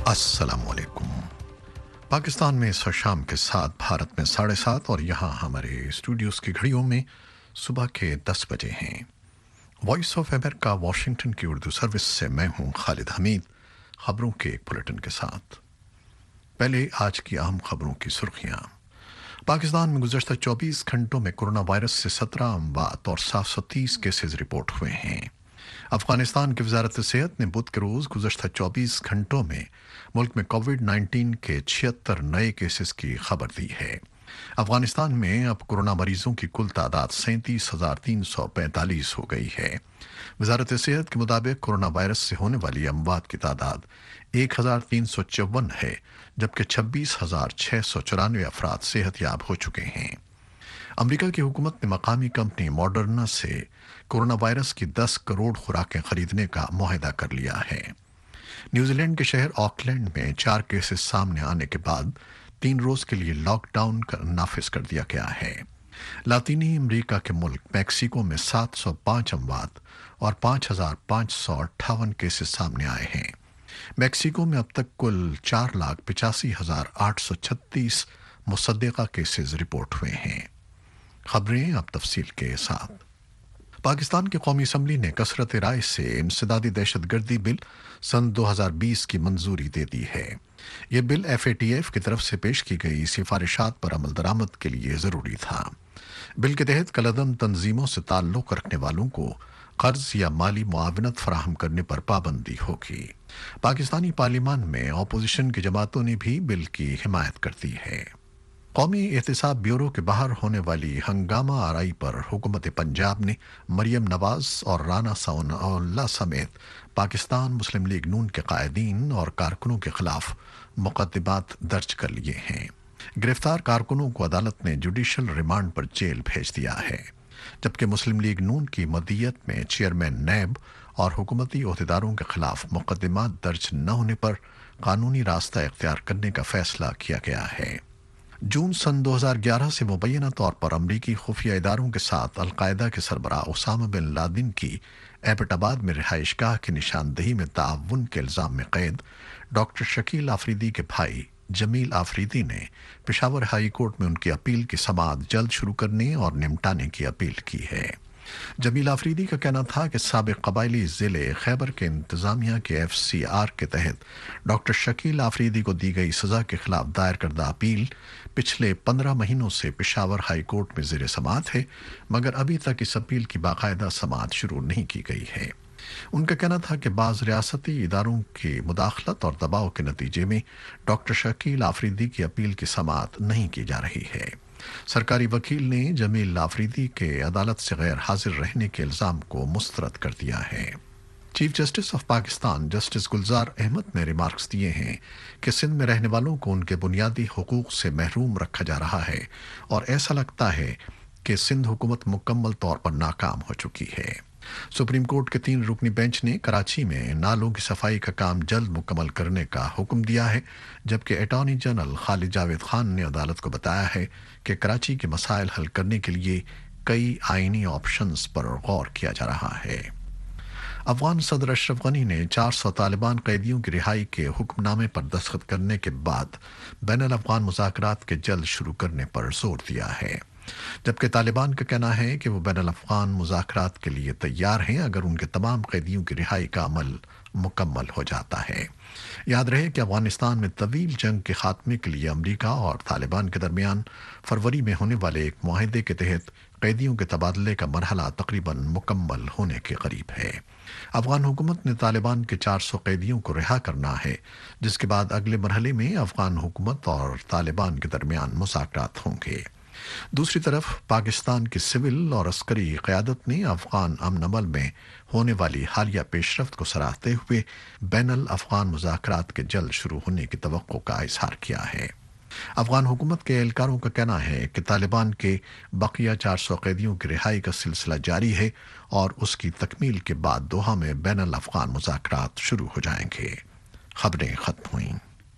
अस्सलाम वालेकुम। पाकिस्तान में इस वक्त शाम के 7, भारत में 7:30 और यहाँ हमारे स्टूडियोज़ की घड़ियों में सुबह के 10 बजे हैं। वॉइस ऑफ अमेरिका वाशिंगटन की उर्दू सर्विस से मैं हूँ खालिद हमीद, खबरों के एक बुलेटिन के साथ। पहले आज की अहम खबरों की सुर्खियाँ। पाकिस्तान में गुज़श्ता 24 घंटों में कोरोना वायरस से 17 अमवात और 730 केसेज रिपोर्ट हुए हैं। अफगानिस्तान की वजारत सेहत ने बुध के रोज़ गुज़श्ता 24 घंटों में मुल्क में कोविड-19 के 76 नए केसेस की खबर दी है। अफगानिस्तान में अब कोरोना मरीजों की कुल तादाद 37,345 हो गई है। वजारत सेहत के मुताबिक कोरोना वायरस से होने वाली अमवात की तादाद 1,354 है, जबकि 26,694 अफराद सेहतयाब हो चुके हैं। अमेरिका की हुकूमत ने मकामी कंपनी मॉडर्ना से कोरोना वायरस की 10 करोड़ खुराकें खरीदने का मुआहदा कर लिया है। न्यूजीलैंड के शहर ऑकलैंड में 4 केसेस सामने आने के बाद 3 रोज के लिए लॉकडाउन नाफिज कर दिया गया है। लातीनी अमेरिका के मुल्क मैक्सिको में 705 अमवात और 5,558 केसेस सामने आए हैं। मैक्सिको में अब तक कुल 4,85,836 मुसद्दिका केसेस रिपोर्ट हुए हैं। खबरें अब तफसील के साथ। पाकिस्तान की कौमी असम्बली ने कसरत राय से इंसदादी दहशतगर्दी बिल सन 2020 की मंजूरी दे दी है। यह बिल FATF की तरफ से पेश की गई सिफारिशात पर अमल दरामद के लिए ज़रूरी था। बिल के तहत कलअदम तंजीमों से ताल्लुक़ रखने वालों को कर्ज या माली मुआवनत फराहम करने पर पाबंदी होगी। पाकिस्तानी पार्लियामान में अपोजिशन की जमातों ने भी बिल की हिमायत कर दी है। कौमी एहतिसाब ब्यूरो के बाहर होने वाली हंगामा आराई पर हुकूमत पंजाब ने मरियम नवाज और राना सनाउल्लाह समेत पाकिस्तान मुस्लिम लीग नून के कायदीन और कारकुनों के खिलाफ मुकदमात दर्ज कर लिए हैं। गिरफ्तार कारकुनों को अदालत ने जुडिशल रिमांड पर जेल भेज दिया है, जबकि मुस्लिम लीग नून की मदीयत में चेयरमैन नैब और हुकूमती ओहदेदारों के खिलाफ मुकदमात दर्ज न होने पर कानूनी रास्ता इख्तियार करने का फैसला किया गया है। जून सन 2011 से मुबैना तौर पर अमरीकी खुफिया इदारों के साथ अलकायदा के सरबराह उसामा बिन लादेन की एबटाबाद में रिहाइशगाह की निशानदही में ताउन के इल्ज़ाम में कैद डॉक्टर शकील आफरीदी के भाई जमील आफरीदी ने पेशावर हाई कोर्ट में उनकी अपील की समाअत जल्द शुरू करने और निपटाने की अपील की है। जमील आफरीदी का कहना था कि साबिक कबायली ज़िले खैबर के इंतज़ामिया के FCR के तहत डॉक्टर शकील आफरीदी को दी गई सज़ा के खिलाफ दायर करदा अपील पिछले 15 महीनों से पेशावर हाई कोर्ट में ज़ेर समाअत है, मगर अभी तक इस अपील की बाकायदा समाअत शुरू नहीं की गई है। उनका कहना था कि बाज़ रियासती इदारों की मुदाखलत और दबाव के नतीजे में डॉक्टर शकील आफरीदी की अपील की समाअत नहीं की जा रही है। सरकारी वकील ने जमील आफरीदी के अदालत से गैर हाजिर रहने के इल्ज़ाम को मुस्तरद कर दिया है। Chief justice of Pakistan justice Gulzar Ahmed ने रिमार्क्स दिए हैं कि सिंध में रहने वालों को उनके बुनियादी हुकूक से महरूम रखा जा रहा है और ऐसा लगता है कि सिंध हुकूमत मुकम्मल तौर पर नाकाम हो चुकी है। सुप्रीम कोर्ट के 3 रुकनी बेंच ने कराची में नालों की सफाई का काम जल्द मुकम्मल करने का हुक्म दिया है, जबकि अटॉर्नी जनरल खालिद जावेद खान ने अदालत को बताया है कि कराची के मसाइल हल करने के लिए कई आईनी ऑप्शंस पर गौर किया जा रहा है। अफगान सदर अशरफ गनी ने 400 तालिबान कैदियों की रिहाई के हुक्मनामे पर दस्तखत करने के बाद बैनुल अफ़गान मुज़ाकरात के जल्द शुरू करने पर जोर दिया है, जबकि तालिबान का कहना है कि वो बैनुल अफ़गान मुज़ाकरात के लिए तैयार हैं अगर उनके तमाम कैदियों की रिहाई का अमल मुकम्मल हो जाता है। याद रहे कि अफगानिस्तान में तवील जंग के खात्मे के लिए अमरीका और तालिबान के दरमियान फरवरी में होने वाले एक मुआहदे के तहत कैदियों के तबादले का मरहला तकरीबन मुकम्मल होने के करीब है। अफगान हुकूमत ने तालिबान के 400 कैदियों को रिहा करना है, जिसके बाद अगले मरहले में अफगान हुकूमत और तालिबान के दरमियान मुज़ाकरात होंगे। दूसरी तरफ पाकिस्तान की सिविल और अस्करी क़यादत ने अफगान अमन अमल में होने वाली हालिया पेशरफ्त को सराहते हुए बैनुल अफ़गान मुज़ाकरात के जल्द शुरू होने की तवक्को का इज़हार किया है। अफगान हुकूमत के एहलकारों का कहना है कि तालिबान के बकिया 400 कैदियों की रिहाई का सिलसिला जारी है और उसकी तकमील के बाद दोहा में बैनुल अफ़गान मुज़ाकरात शुरू हो जाएंगे। खबरें खत्म हुई।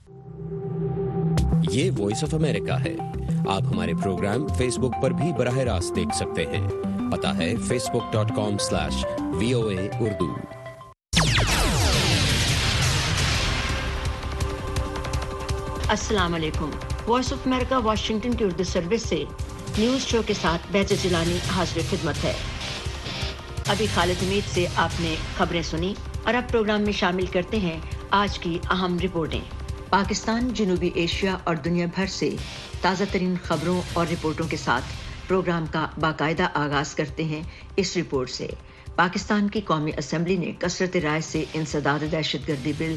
ये वॉइस ऑफ अमेरिका है। आप हमारे प्रोग्राम फेसबुक पर भी बराह रास्त देख सकते हैं। पता है facebook.com/VOA Urdu। अस्सलाम वालेकुम। वॉइस ऑफ अमेरिका वाशिंगटन की उर्दू सर्विस से न्यूज़ शो के साथ बैज जिलानी हाजिर खिदमत है। अभी खालिद हमीद से आपने खबरें सुनी और अब प्रोग्राम में शामिल करते हैं आज की अहम रिपोर्टें। पाकिस्तान, जनूबी एशिया और दुनिया भर से ताज़ा तरीन खबरों और रिपोर्टों के साथ प्रोग्राम का बाकायदा आगाज़ करते हैं इस रिपोर्ट से। पाकिस्तान की कौमी असम्बली ने कसरत राय से इंसदाद दहशतगर्दी बिल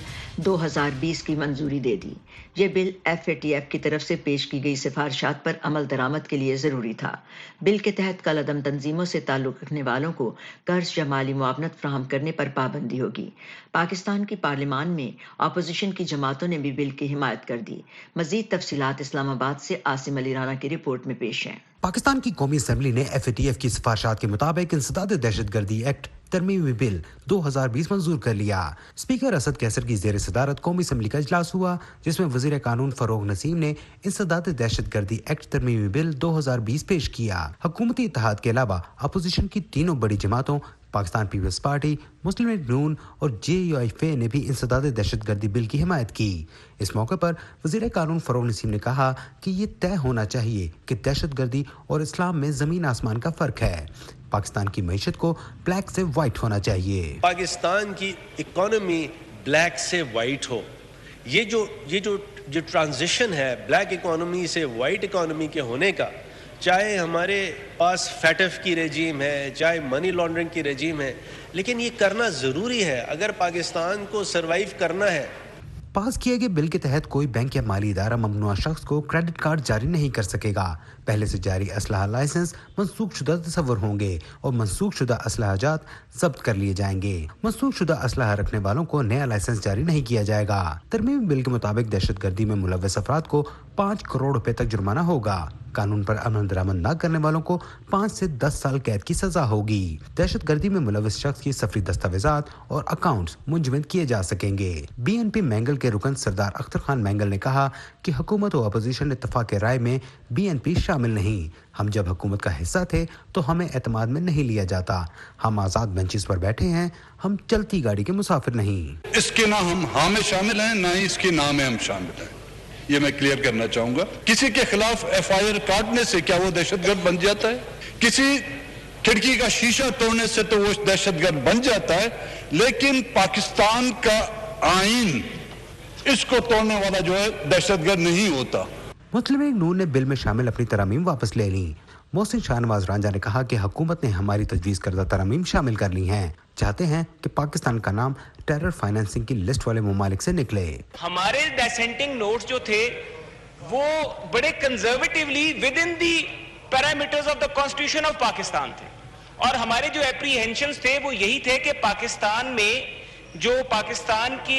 2020 की मंजूरी दे दी। ये बिल FATF की तरफ से पेश की गई सिफारिशात पर अमल दरामद के लिए ज़रूरी था। बिल के तहत कलअदम तंजीमों से ताल्लुक़ रखने वालों को कर्ज या माली मुआवनत फराहम करने पर पाबंदी होगी। पाकिस्तान की पार्लिमान में अपोजिशन की जमातों ने भी बिल की हिमायत कर दी। मज़ीद तफसीलात इस्लामाबाद से आसिम अली राना की रिपोर्ट में पेश हैं। पाकिस्तान की कौमी असम्बली ने FATF की सिफारिशात के मुताबिक इंसदाद दहशतगर्दी एक्ट तरमीमी बिल 2020 मंजूर कर लिया। स्पीकर असद कैसर की ज़ेर सदारत कौमी असम्बली का इजलास हुआ, जिसमें वज़ीर कानून फरोग नसीम ने इंसदाद दहशतगर्दी एक्ट तरमीमी बिल 2020 पेश किया। हुकूमती इत्तेहाद के अलावा अपोजिशन की तीनों बड़ी जमातों Pakistan Peoples Party, Muslim League Noon और JUIF ने भी इंसदाद दहशतगर्दी बिल की हिमायत की। इस मौके पर वज़ीर कानून फरोग नसीम ने कहा कि ये तय होना चाहिए कि दहशतगर्दी और इस्लाम में ज़मीन आसमान का फ़र्क है। पाकिस्तान की मईशत को ब्लैक से वाइट होना चाहिए। पाकिस्तान की इकोनॉमी ब्लैक से वाइट हो। ये जो ट्रांजिशन है ब्लैक इकोनॉमी से वाइट इकोनॉमी के होने का, चाहे हमारे पास FATF की रेजीम है, चाहे मनी लॉन्ड्रिंग की रेजीम है, लेकिन ये करना ज़रूरी है अगर पाकिस्तान को सरवाइव करना है। पास किए गए बिल के तहत कोई बैंक या माली इदारा ममनुआ शख्स को क्रेडिट कार्ड जारी नहीं कर सकेगा। पहले से जारी असलहा लाइसेंस मनसूख शुदा तस्वर होंगे और मनसूख शुदा असलहाजात जब्त कर लिए जाएंगे। मनसूख शुदा असलहा रखने वालों को नया लाइसेंस जारी नहीं किया जाएगा। तरमीमी बिल के मुताबिक दहशतगर्दी में मुलव्वस अफराद को 5 करोड़ रुपए तक जुर्माना होगा। कानून पर अमल दरामद न करने वालों को 5 से 10 साल कैद की सजा होगी। दहशतगर्दी में मुलव्वस शख्स की सफरी दस्तावेजात और अकाउंट्स मुंजमद किए जा सकेंगे। BNP मैंगल के रुकन सरदार अख्तर खान मैंगल ने कहा कि हुकूमत और अपोजिशन इत्तफाक राय में BNP शामिल नहीं। हम जब हुकूमत का हिस्सा थे तो हमें एतमाद में नहीं लिया जाता। हम आज़ाद बेंचेस पर बैठे हैं, हम चलती गाड़ी के मुसाफिर नहीं। इसके ना हम हाँ में शामिल हैं, ना ही इसके ना में हम शामिल हैं। ये मैं क्लियर करना चाहूंगा। किसी के खिलाफ FIR काटने से क्या वो दहशतगर्द बन जाता है? किसी खिड़की का शीशा तोड़ने से तो वो दहशतगर्द बन जाता है, लेकिन पाकिस्तान का आईन इसको तोड़ने वाला जो है दहशतगर्द नहीं होता। मुस्लिम लीग नून ने बिल में शामिल अपनी तरमीम वापस ले ली। मोहसिन शाहनवाज रांझा ने कहा कि हुकूमत ने हमारी तजवीज़ करदा तरमीम शामिल कर ली हैं। चाहते हैं कि पाकिस्तान का नाम टेरर फाइनेंसिंग की लिस्ट वाले ममालिक से निकले। हमारे डिसेंटिंग नोट्स जो थे वो बड़े conservatively within the parameters of the constitution of Pakistan थे, और हमारे जो एप्रीहेंशंस थे वो यही थे कि पाकिस्तान में जो पाकिस्तान की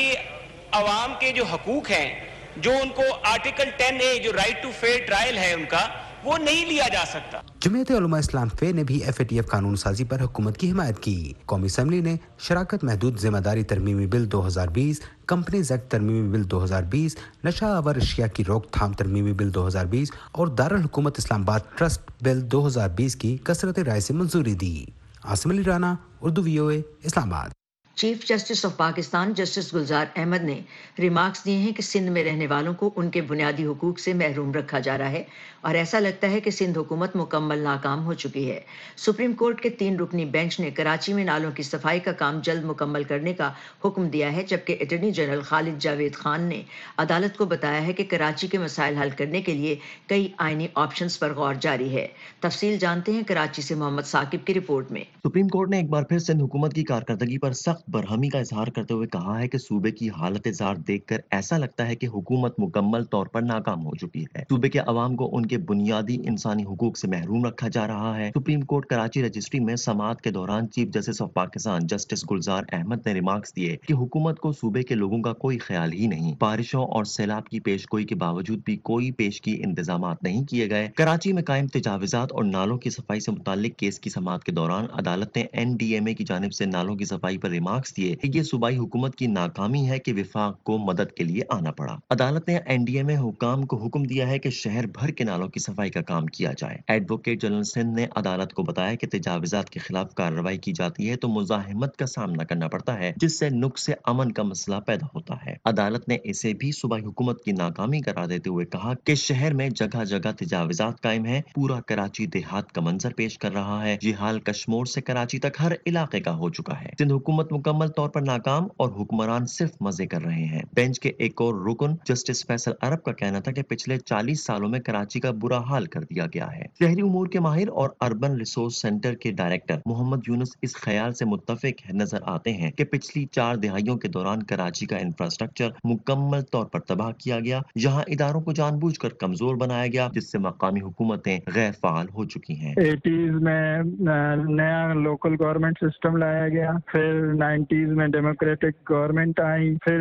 अवाम के जो हकूक हैं, जो उनको आर्टिकल 10A जो राइट टू फेयर ट्रायल है उनका, वो नहीं लिया जा सकता। जमीयत उलमा इस्लाम फे ने भी FATF कानून साजी पर हुकूमत की हिमायत की। कौमी असम्बली ने शराकत महदूद जिम्मेदारी तरमीमी बिल 2020, कंपनीज एक्ट तरमीमी बिल 2020, नशा आवर अशिया की रोकथाम तरमीमी बिल 2020 और दारुल हुकूमत इस्लामाबाद ट्रस्ट बिल 2020 की कसरत राय से मंजूरी दी। Asim Ali Rana, Urdu VOA, Islamabad. Chief justice of Pakistan justice Gulzar Ahmed ने रिमार्क्स दिए हैं कि सिंध में रहने वालों को उनके बुनियादी हुकूक से महरूम रखा जा रहा है और ऐसा लगता है कि सिंध हुकूमत मुकम्मल नाकाम हो चुकी है। सुप्रीम कोर्ट के 3 रुकनी बेंच ने कराची में नालों की सफाई का काम जल्द मुकम्मल करने का हुक्म दिया है, जबकि अटॉर्नी जनरल खालिद जावेद खान ने अदालत को बताया है कि कराची के मसाइल हल करने के लिए कई आईनी ऑप्शंस पर गौर जारी है। तफसील जानते हैं कराची से मोहम्मद साकिब की रिपोर्ट में। सुप्रीम कोर्ट ने एक बार फिर सिंध हुकूमत की कारकर्दगी पर सख्त बरहमी का इजहार करते हुए कहा है कि सूबे की हालत ज़ार देखकर ऐसा लगता है कि हुकूमत मुकम्मल तौर पर नाकाम हो चुकी है। सूबे के अवाम को उनके बुनियादी इंसानी हुकूक से महरूम रखा जा रहा है। सुप्रीम कोर्ट कराची रजिस्ट्री में समाअत के दौरान chief justice of Pakistan justice Gulzar Ahmed ने रिमार्क्स दिए कि हुकूमत को सूबे के लोगों का कोई ख्याल ही नहीं। बारिशों और सैलाब की पेशगोई के बावजूद भी कोई पेशगी इंतजामात नहीं किए गए। कराची में कायम तजाविजात और नालों की सफाई से मुताल्लिक केस की समाअत के दौरान अदालत ने NDMA की जानिब से नालों की सफाई पर रिमार्क ریمارکس دیے کہ یہ صوبائی حکومت کی ناکامی ہے کہ وفاق کو مدد کے لیے آنا پڑا۔ عدالت نے NDMA حکام کو حکم دیا ہے کہ شہر بھر کے نالوں کی صفائی کا کام کیا جائے۔ ایڈوکیٹ جنرل سندھ نے عدالت کو بتایا کہ تجاوزات کے خلاف کارروائی کی جاتی ہے تو مزاحمت کا سامنا کرنا پڑتا ہے، جس سے نقص امن کا مسئلہ پیدا ہوتا ہے۔ عدالت نے اسے بھی صوبائی حکومت کی ناکامی قرار دیتے ہوئے کہا کہ شہر میں جگہ جگہ تجاوزات قائم ہیں، پورا کراچی دیہات کا منظر پیش کر رہا ہے۔ یہ حال کشمور سے کراچی تک ہر علاقے کا ہو چکا ہے۔ سندھ حکومت مکمل طور پر ناکام اور حکمران صرف مزے کر رہے ہیں۔ بینچ کے ایک اور رکن جسٹس فیصل عرب کا کہنا تھا کہ پچھلے 40 سالوں میں کراچی کا برا حال کر دیا گیا ہے۔ شہری امور کے ماہر اور اربن ریسورس سینٹر کے ڈائریکٹر محمد یونس اس خیال سے متفق نظر آتے ہیں کہ پچھلی 4 دہائیوں کے دوران کراچی کا انفراسٹرکچر مکمل طور پر تباہ کیا گیا، جہاں اداروں کو جان بوجھ کر کمزور بنایا گیا، جس سے مقامی حکومتیں غیر فعال ہو چکی ہیں۔ 80s میں نیا لوکل گورنمنٹ سسٹم لایا گیا، پھر 90s میں ڈیموکریٹک گورنمنٹ آئی، پھر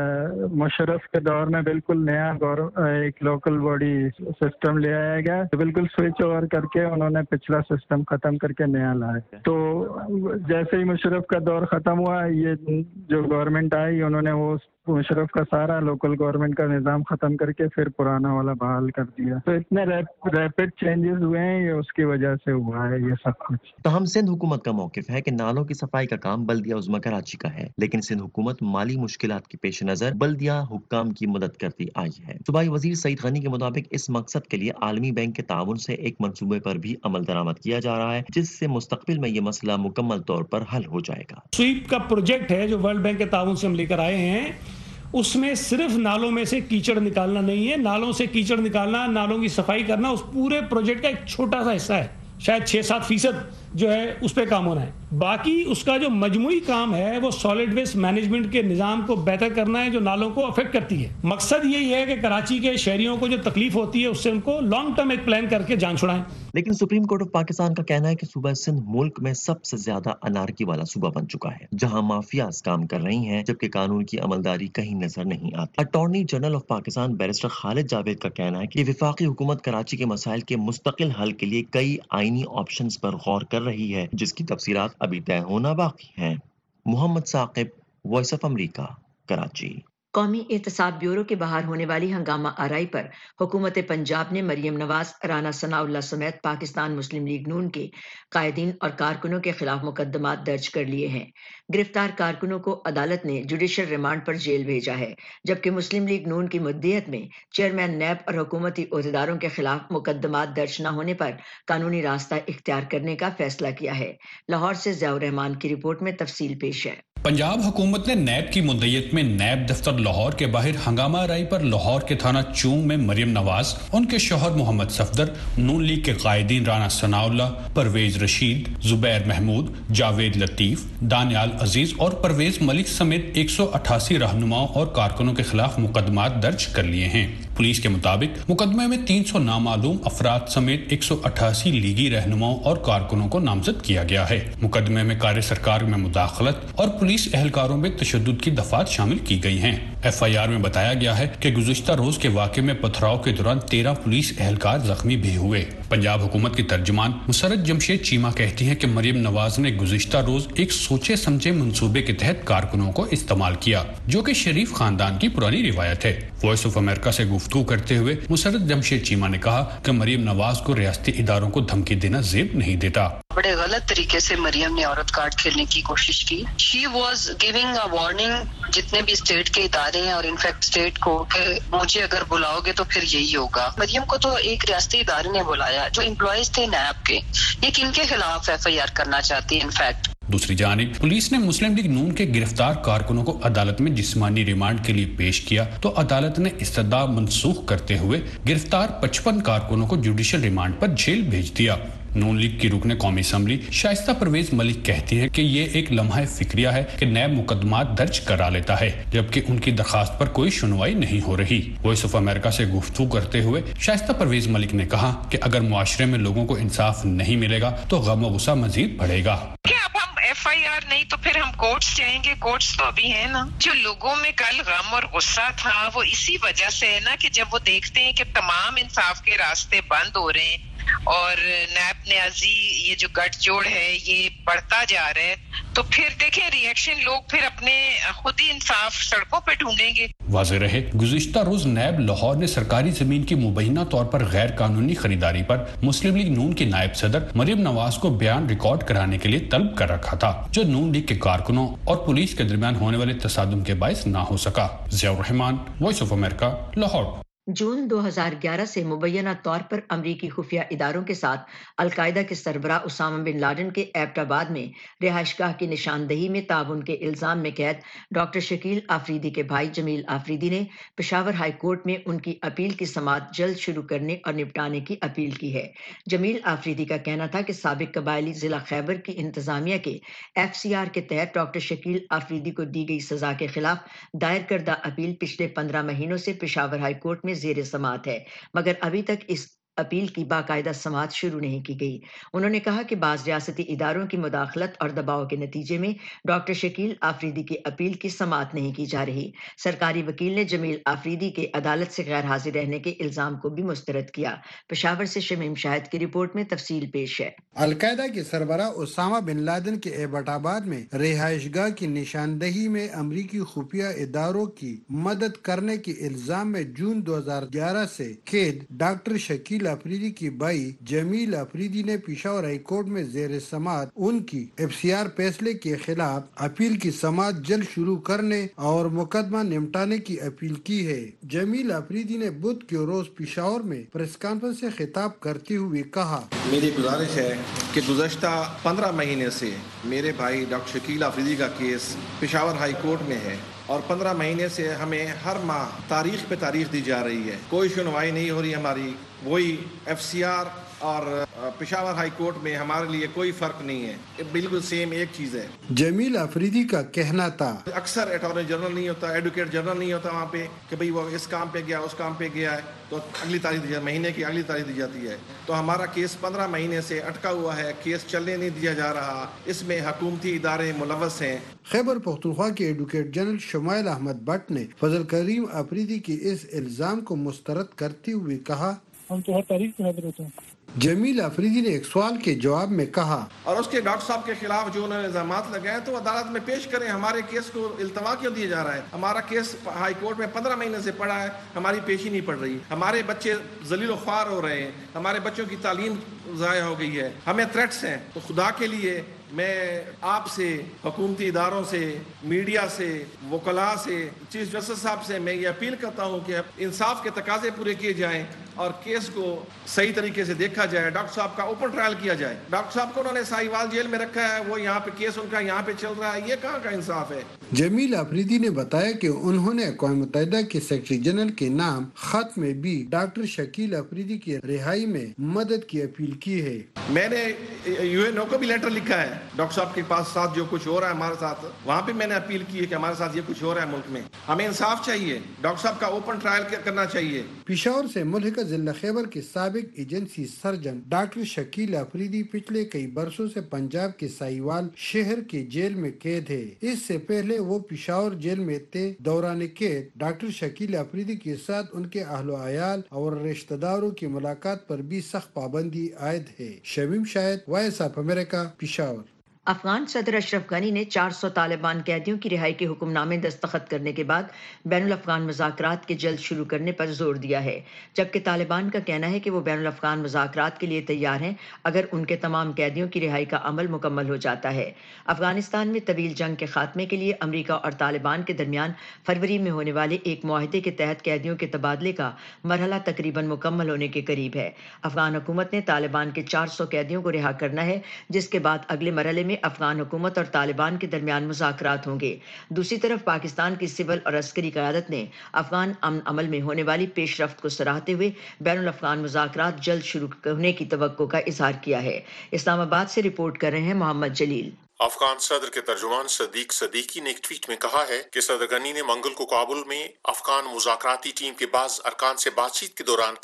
مشرف کے دور میں بالکل نیا ایک لوکل باڈی سسٹم لے آیا گیا، بالکل سوئچ اوور کر کے انہوں نے پچھلا سسٹم ختم کر کے نیا لایا۔ تو جیسے ہی مشرف کا دور ختم ہوا، یہ جو گورنمنٹ آئی انہوں نے وہ مشرف کا سارا لوکل گورنمنٹ کا نظام ختم کر کے پھر پرانا والا بحال کر دیا۔ تو اتنے ریپڈ چینجز ہوئے ہیں، یہ اس کی وجہ سے ہوا ہے یہ سب کچھ۔ تاہم سندھ حکومت کا موقف ہے کہ نالوں کی صفائی کا کام بلدیہ عظمی کراچی کا ہے، لیکن سندھ حکومت مالی مشکلات کے پیش نظر بلدیہ حکام کی مدد کرتی آئی ہے۔ صوبائی وزیر سعید غنی کے مطابق اس مقصد کے لیے عالمی بینک کے تعاون سے ایک منصوبے پر بھی عمل درآمد کیا جا رہا ہے، جس سے مستقبل میں یہ مسئلہ مکمل طور پر حل ہو جائے گا۔ سویپ کا پروجیکٹ ہے جو ورلڈ بینک کے تعاون سے ہم لے کر آئے ہیں، اس میں صرف نالوں میں سے کیچڑ نکالنا نہیں ہے، نالوں سے کیچڑ نکالنا، نالوں کی صفائی کرنا اس پورے پروجیکٹ کا ایک چھوٹا سا حصہ ہے، شاید 6-7% جو ہے اس پہ کام ہونا ہے۔ باقی اس کا جو مجموعی کام ہے وہ سالڈ ویسٹ مینجمنٹ کے نظام کو بہتر کرنا ہے جو نالوں کو افیکٹ کرتی ہے۔ مقصد یہی ہے کہ کراچی کے شہریوں کو جو تکلیف ہوتی ہے اس سے ان کو لانگ ٹرم ایک پلان کر کے جان چھڑائیں۔ لیکن سپریم کورٹ آف پاکستان کا کہنا ہے کہ صوبہ سندھ ملک میں سب سے زیادہ انارکی والا صوبہ بن چکا ہے، جہاں مافیاز کام کر رہی ہیں جبکہ قانون کی عملداری کہیں نظر نہیں آتی۔ Attorney general of Pakistan barrister Khalid Javed کا کہنا ہے کہ وفاقی حکومت کراچی کے مسائل کے مستقل حل کے لیے کئی آئینی آپشنز پر غور کر رہی ہے، جس کی تفصیلات ابھی طے ہونا باقی ہیں۔ Muhammad Saqib, voice of America, Karachi. قومی احتساب بیورو کے باہر ہونے والی ہنگامہ آرائی پر حکومت پنجاب نے مریم نواز، رانا ثناء اللہ سمیت پاکستان مسلم لیگ نون کے قائدین اور کارکنوں کے خلاف مقدمات درج کر لیے ہیں۔ گرفتار کارکنوں کو عدالت نے جوڈیشل ریمانڈ پر جیل بھیجا ہے، جبکہ مسلم لیگ نون کی مدعیت میں چیئرمین نیب اور حکومتی عہدیداروں کے خلاف مقدمات درج نہ ہونے پر قانونی راستہ اختیار کرنے کا فیصلہ کیا ہے۔ لاہور سے ضیاء الرحمان کی رپورٹ میں تفصیل پیش ہے۔ پنجاب حکومت نے نیب کی مدعیت میں نیب دفتر لاہور کے باہر ہنگامہ آرائی پر لاہور کے تھانہ چونگ میں مریم نواز، ان کے شوہر محمد صفدر، نون لیگ کے قائدین رانا ثناء اللہ، پرویز رشید، زبیر محمود، جاوید لطیف، دانیال عزیز اور پرویز ملک سمیت 188 رہنماؤں اور کارکنوں کے خلاف مقدمات درج کر لیے ہیں۔ پولیس کے مطابق مقدمے میں 300 نامعلوم افراد سمیت 188 لیگی رہنماؤں اور کارکنوں کو نامزد کیا گیا ہے۔ مقدمے میں کار سرکار میں مداخلت اور پولیس اہلکاروں میں تشدد کی دفعات شامل کی گئی ہیں۔ FIR میں بتایا گیا ہے کہ گزشتہ روز کے واقعے میں پتھراؤ کے دوران 13 پولیس اہلکار زخمی بھی ہوئے۔ پنجاب حکومت کی ترجمان مسرت جمشید چیمہ کہتی ہیں کہ مریم نواز نے گزشتہ روز ایک سوچے سمجھے منصوبے کے تحت کارکنوں کو استعمال کیا، جو کہ شریف خاندان کی پرانی روایت ہے۔ وائس آف امریکہ سے گفتگو کرتے ہوئے مسرت جمشید چیمہ نے کہا کہ مریم نواز کو ریاستی اداروں کو دھمکی دینا زیب نہیں دیتا۔ بڑے غلط طریقے سے مریم نے عورت کارڈ کھیلنے کی کوشش کی۔ She was giving a warning جتنے بھی اسٹیٹ کے ادارے ہیں اور انفیکٹ اسٹیٹ کو کہ مجھے اگر بلاؤ گے تو پھر یہی ہوگا۔ مریم کو تو ایک ریاستی ادارے نے بلایا جو امپلائیز تھے نیب کے، یہ کن کے خلاف FIR کرنا چاہتی ہے انفیکٹ۔ دوسری جانب پولیس نے مسلم لیگ نون کے گرفتار کارکنوں کو عدالت میں جسمانی ریمانڈ کے لیے پیش کیا تو عدالت نے استدعا منسوخ کرتے ہوئے گرفتار 55 کارکنوں کو جوڈیشل ریمانڈ پر جیل بھیج دیا۔ نون لیگ کی رکن قومی اسمبلی شائستہ پرویز ملک کہتی ہیں کہ یہ ایک لمحہ فکریہ ہے کہ نیب مقدمات درج کرا لیتا ہے جبکہ ان کی درخواست پر کوئی سنوائی نہیں ہو رہی۔ وائس آف امریکہ سے گفتگو کرتے ہوئے شائستہ پرویز ملک نے کہا کہ اگر معاشرے میں لوگوں کو انصاف نہیں ملے گا تو غم و غصہ مزید بڑھے گا۔ اب ہم FIR نہیں تو پھر ہم کورٹس جائیں گے، کورٹس تو ابھی ہیں نا۔ جو لوگوں میں کل غم اور غصہ تھا وہ اسی وجہ سے ہے نا کہ جب وہ دیکھتے ہیں کہ تمام انصاف کے راستے بند ہو رہے ہیں، اور نیب نیازی یہ جو گٹھ جوڑ ہے یہ بڑھتا جا رہا ہے تو پھر دیکھیں ریئیکشن لوگ پھر اپنے خود ہی انصاف سڑکوں پہ ڈھونڈیں گے. واضح رہے گزشتہ روز نیب لاہور نے سرکاری زمین کی مبینہ طور پر غیر قانونی خریداری پر مسلم لیگ نون کی نائب صدر مریم نواز کو بیان ریکارڈ کرانے کے لیے طلب کر رکھا تھا جو نون لیگ کے کارکنوں اور پولیس کے درمیان ہونے والے تصادم کے باعث نہ ہو سکا. Zia Rahman, voice of America, Lahore. جون 2011 سے مبینہ طور پر امریکی خفیہ اداروں کے ساتھ القاعدہ کے سربراہ اسامہ بن لادن کے ایبٹ آباد میں رہائش گاہ کی نشاندہی میں تعاون کے الزام میں قید ڈاکٹر شکیل آفریدی کے بھائی جمیل آفریدی نے پشاور ہائی کورٹ میں ان کی اپیل کی سماعت جلد شروع کرنے اور نپٹانے کی اپیل کی ہے. جمیل آفریدی کا کہنا تھا کہ سابق قبائلی ضلع خیبر کی انتظامیہ کے FCR کے تحت ڈاکٹر شکیل آفریدی کو دی گئی سزا کے خلاف دائر کردہ اپیل پچھلے 15 مہینوں سے پشاور ہائی کورٹ میں زیر سماعت ہے مگر ابھی تک اس اپیل کی باقاعدہ سماعت شروع نہیں کی گئی. انہوں نے کہا کہ بعض ریاستی اداروں کی مداخلت اور دباؤ کے نتیجے میں ڈاکٹر شکیل آفریدی کی اپیل کی سماعت نہیں کی جا رہی. سرکاری وکیل نے جمیل آفریدی کے عدالت سے غیر حاضر رہنے کے الزام کو بھی مسترد کیا. پشاور سے شمیم شاہد کی رپورٹ میں تفصیل پیش ہے. القاعدہ کے سربراہ اسامہ بن لادن کے ایبٹ آباد میں رہائش گاہ کی نشاندہی میں امریکی خفیہ اداروں کی مدد کرنے کے الزام میں جون 2011 سے قید ڈاکٹر شکیل آفریدی کی بھائی جمیل آفریدی نے پشاور ہائی کورٹ میں زیر سماعت ان کی FCR فیصلے کے خلاف اپیل کی سماعت جلد شروع کرنے اور مقدمہ نمٹانے کی اپیل کی ہے. جمیل آفریدی نے بدھ کے روز پشاور میں پریس کانفرنس سے خطاب کرتے ہوئے کہا، میری گزارش ہے کہ گزشتہ 15 مہینے سے میرے بھائی ڈاکٹر شکیل آفریدی کا کیس پشاور ہائی کورٹ میں ہے اور 15 مہینے سے ہمیں ہر ماہ تاریخ پہ تاریخ دی جا رہی ہے. کوئی سنوائی نہیں ہو رہی ہماری. وہی FCR اور پشاور ہائی کورٹ میں ہمارے لیے کوئی فرق نہیں ہے، بالکل سیم ایک چیز ہے. جمیل آفریدی کا کہنا تھا، اکثر اٹارنی جنرل نہیں ہوتا، ایڈوکیٹ جنرل نہیں ہوتا وہاں پہ کہ بھئی وہ اس کام پہ گیا اس کام پہ گیا ہے تو اگلی تاریخ دی جاتی، مہینے کی اگلی تاریخ دی جاتی ہے. تو ہمارا کیس 15 مہینے سے اٹکا ہوا ہے، کیس چلنے نہیں دیا جا رہا. اس میں حکومتی ادارے ملوث ہیں. خیبر پختونخوا کے ایڈوکیٹ جنرل شمائل احمد بٹ نے فضل کریم آفریدی کے اس الزام کو مسترد کرتے ہوئے کہا، ہم تو ہر تاریخ میں حاضر ہوتے ہیں. جمیل آفریدی نے ایک سوال کے جواب میں کہا، اور اس کے ڈاکٹر صاحب کے خلاف جو انہوں نے الزامات لگائے تو عدالت میں پیش کریں. ہمارے کیس کو التوا کیوں دیا جا رہا ہے؟ ہمارا کیس ہائی کورٹ میں 15 مہینے سے پڑا ہے، ہماری پیشی نہیں پڑ رہی. ہمارے بچے ذلیل و خوار ہو رہے ہیں، ہمارے بچوں کی تعلیم ضائع ہو گئی ہے، ہمیں تھریٹس ہیں. تو خدا کے لیے میں آپ سے، حکومتی اداروں سے، میڈیا سے، وکلاء سے، چیف جسٹس صاحب سے میں یہ اپیل کرتا ہوں کہ انصاف کے تقاضے پورے کیے جائیں اور کیس کو صحیح طریقے سے دیکھا جائے. ڈاکٹر صاحب کا اوپن ٹرائل کیا جائے. ڈاکٹر صاحب کو انہوں نے ساہیوال جیل میں رکھا ہے، وہ یہاں پہ کیس ان کا یہاں پہ چل رہا ہے. یہ کہاں کا انصاف ہے؟ جمیل آفریدی نے بتایا کہ انہوں نے اقوام متحدہ کے سیکرٹری جنرل کے نام خط میں بھی ڈاکٹر شکیل آفریدی کی رہائی میں مدد کی اپیل کی ہے. میں نے UN کو بھی لیٹر لکھا ہے. ڈاکٹر صاحب کے پاس ساتھ جو کچھ ہو رہا ہے ہمارے ساتھ، وہاں پہ میں نے اپیل کی ہے کہ ہمارے ساتھ یہ کچھ ہو رہا ہے ملک میں. ہمیں انصاف چاہیے. ڈاکٹر صاحب کا اوپن ٹرائل کرنا چاہیے. پشاور سے ملحقہ ضلع خیبر کے سابق agency surgeon doctor Shakil Afridi پچھلے کئی برسوں سے پنجاب کے ساہیوال شہر کے جیل میں قید ہے. اس سے پہلے وہ پشاور جیل میں تھے. دوران قید ڈاکٹر شکیل آفریدی کے ساتھ ان کے اہل و عیال اور رشتہ داروں کی ملاقات پر بھی سخت پابندی عائد ہے. Shamim Shahid, voice of America, Peshawar. Afghan صدر اشرف غنی نے 400 طالبان قیدیوں کی رہائی کے حکم نامے دستخط کرنے کے بعد بین الافغان مذاکرات کے جلد شروع کرنے پر زور دیا ہے، جبکہ طالبان کا کہنا ہے کہ وہ بین الافغان مذاکرات کے لیے تیار ہیں اگر ان کے تمام قیدیوں کی رہائی کا عمل مکمل ہو جاتا ہے. افغانستان میں طویل جنگ کے خاتمے کے لیے امریکہ اور طالبان کے درمیان فروری میں ہونے والے ایک معاہدے کے تحت قیدیوں کے تبادلے کا مرحلہ تقریباً مکمل ہونے کے قریب ہے. افغان حکومت نے طالبان کے 400 قیدیوں کو رہا کرنا ہے، جس کے بعد اگلے مرحلے میں افغان حکومت اور طالبان کے درمیان مذاکرات ہوں گے. دوسری طرف پاکستان کی سول اور عسکری قیادت نے افغان امن عمل میں ہونے والی پیش رفت کو سراہتے ہوئے بین الافغان مذاکرات جلد شروع ہونے کی توقع کا اظہار کیا ہے. اسلام آباد سے رپورٹ کر رہے ہیں محمد جلیل. افغان صدر کے ترجمان صدیق صدیقی نے ایک ٹویٹ میں کہا ہے کہ صدر غنی نے منگل کو کابل میں افغان مذاکراتی ٹیم کے بعض ارکان سے بات چیت کے دوران کہا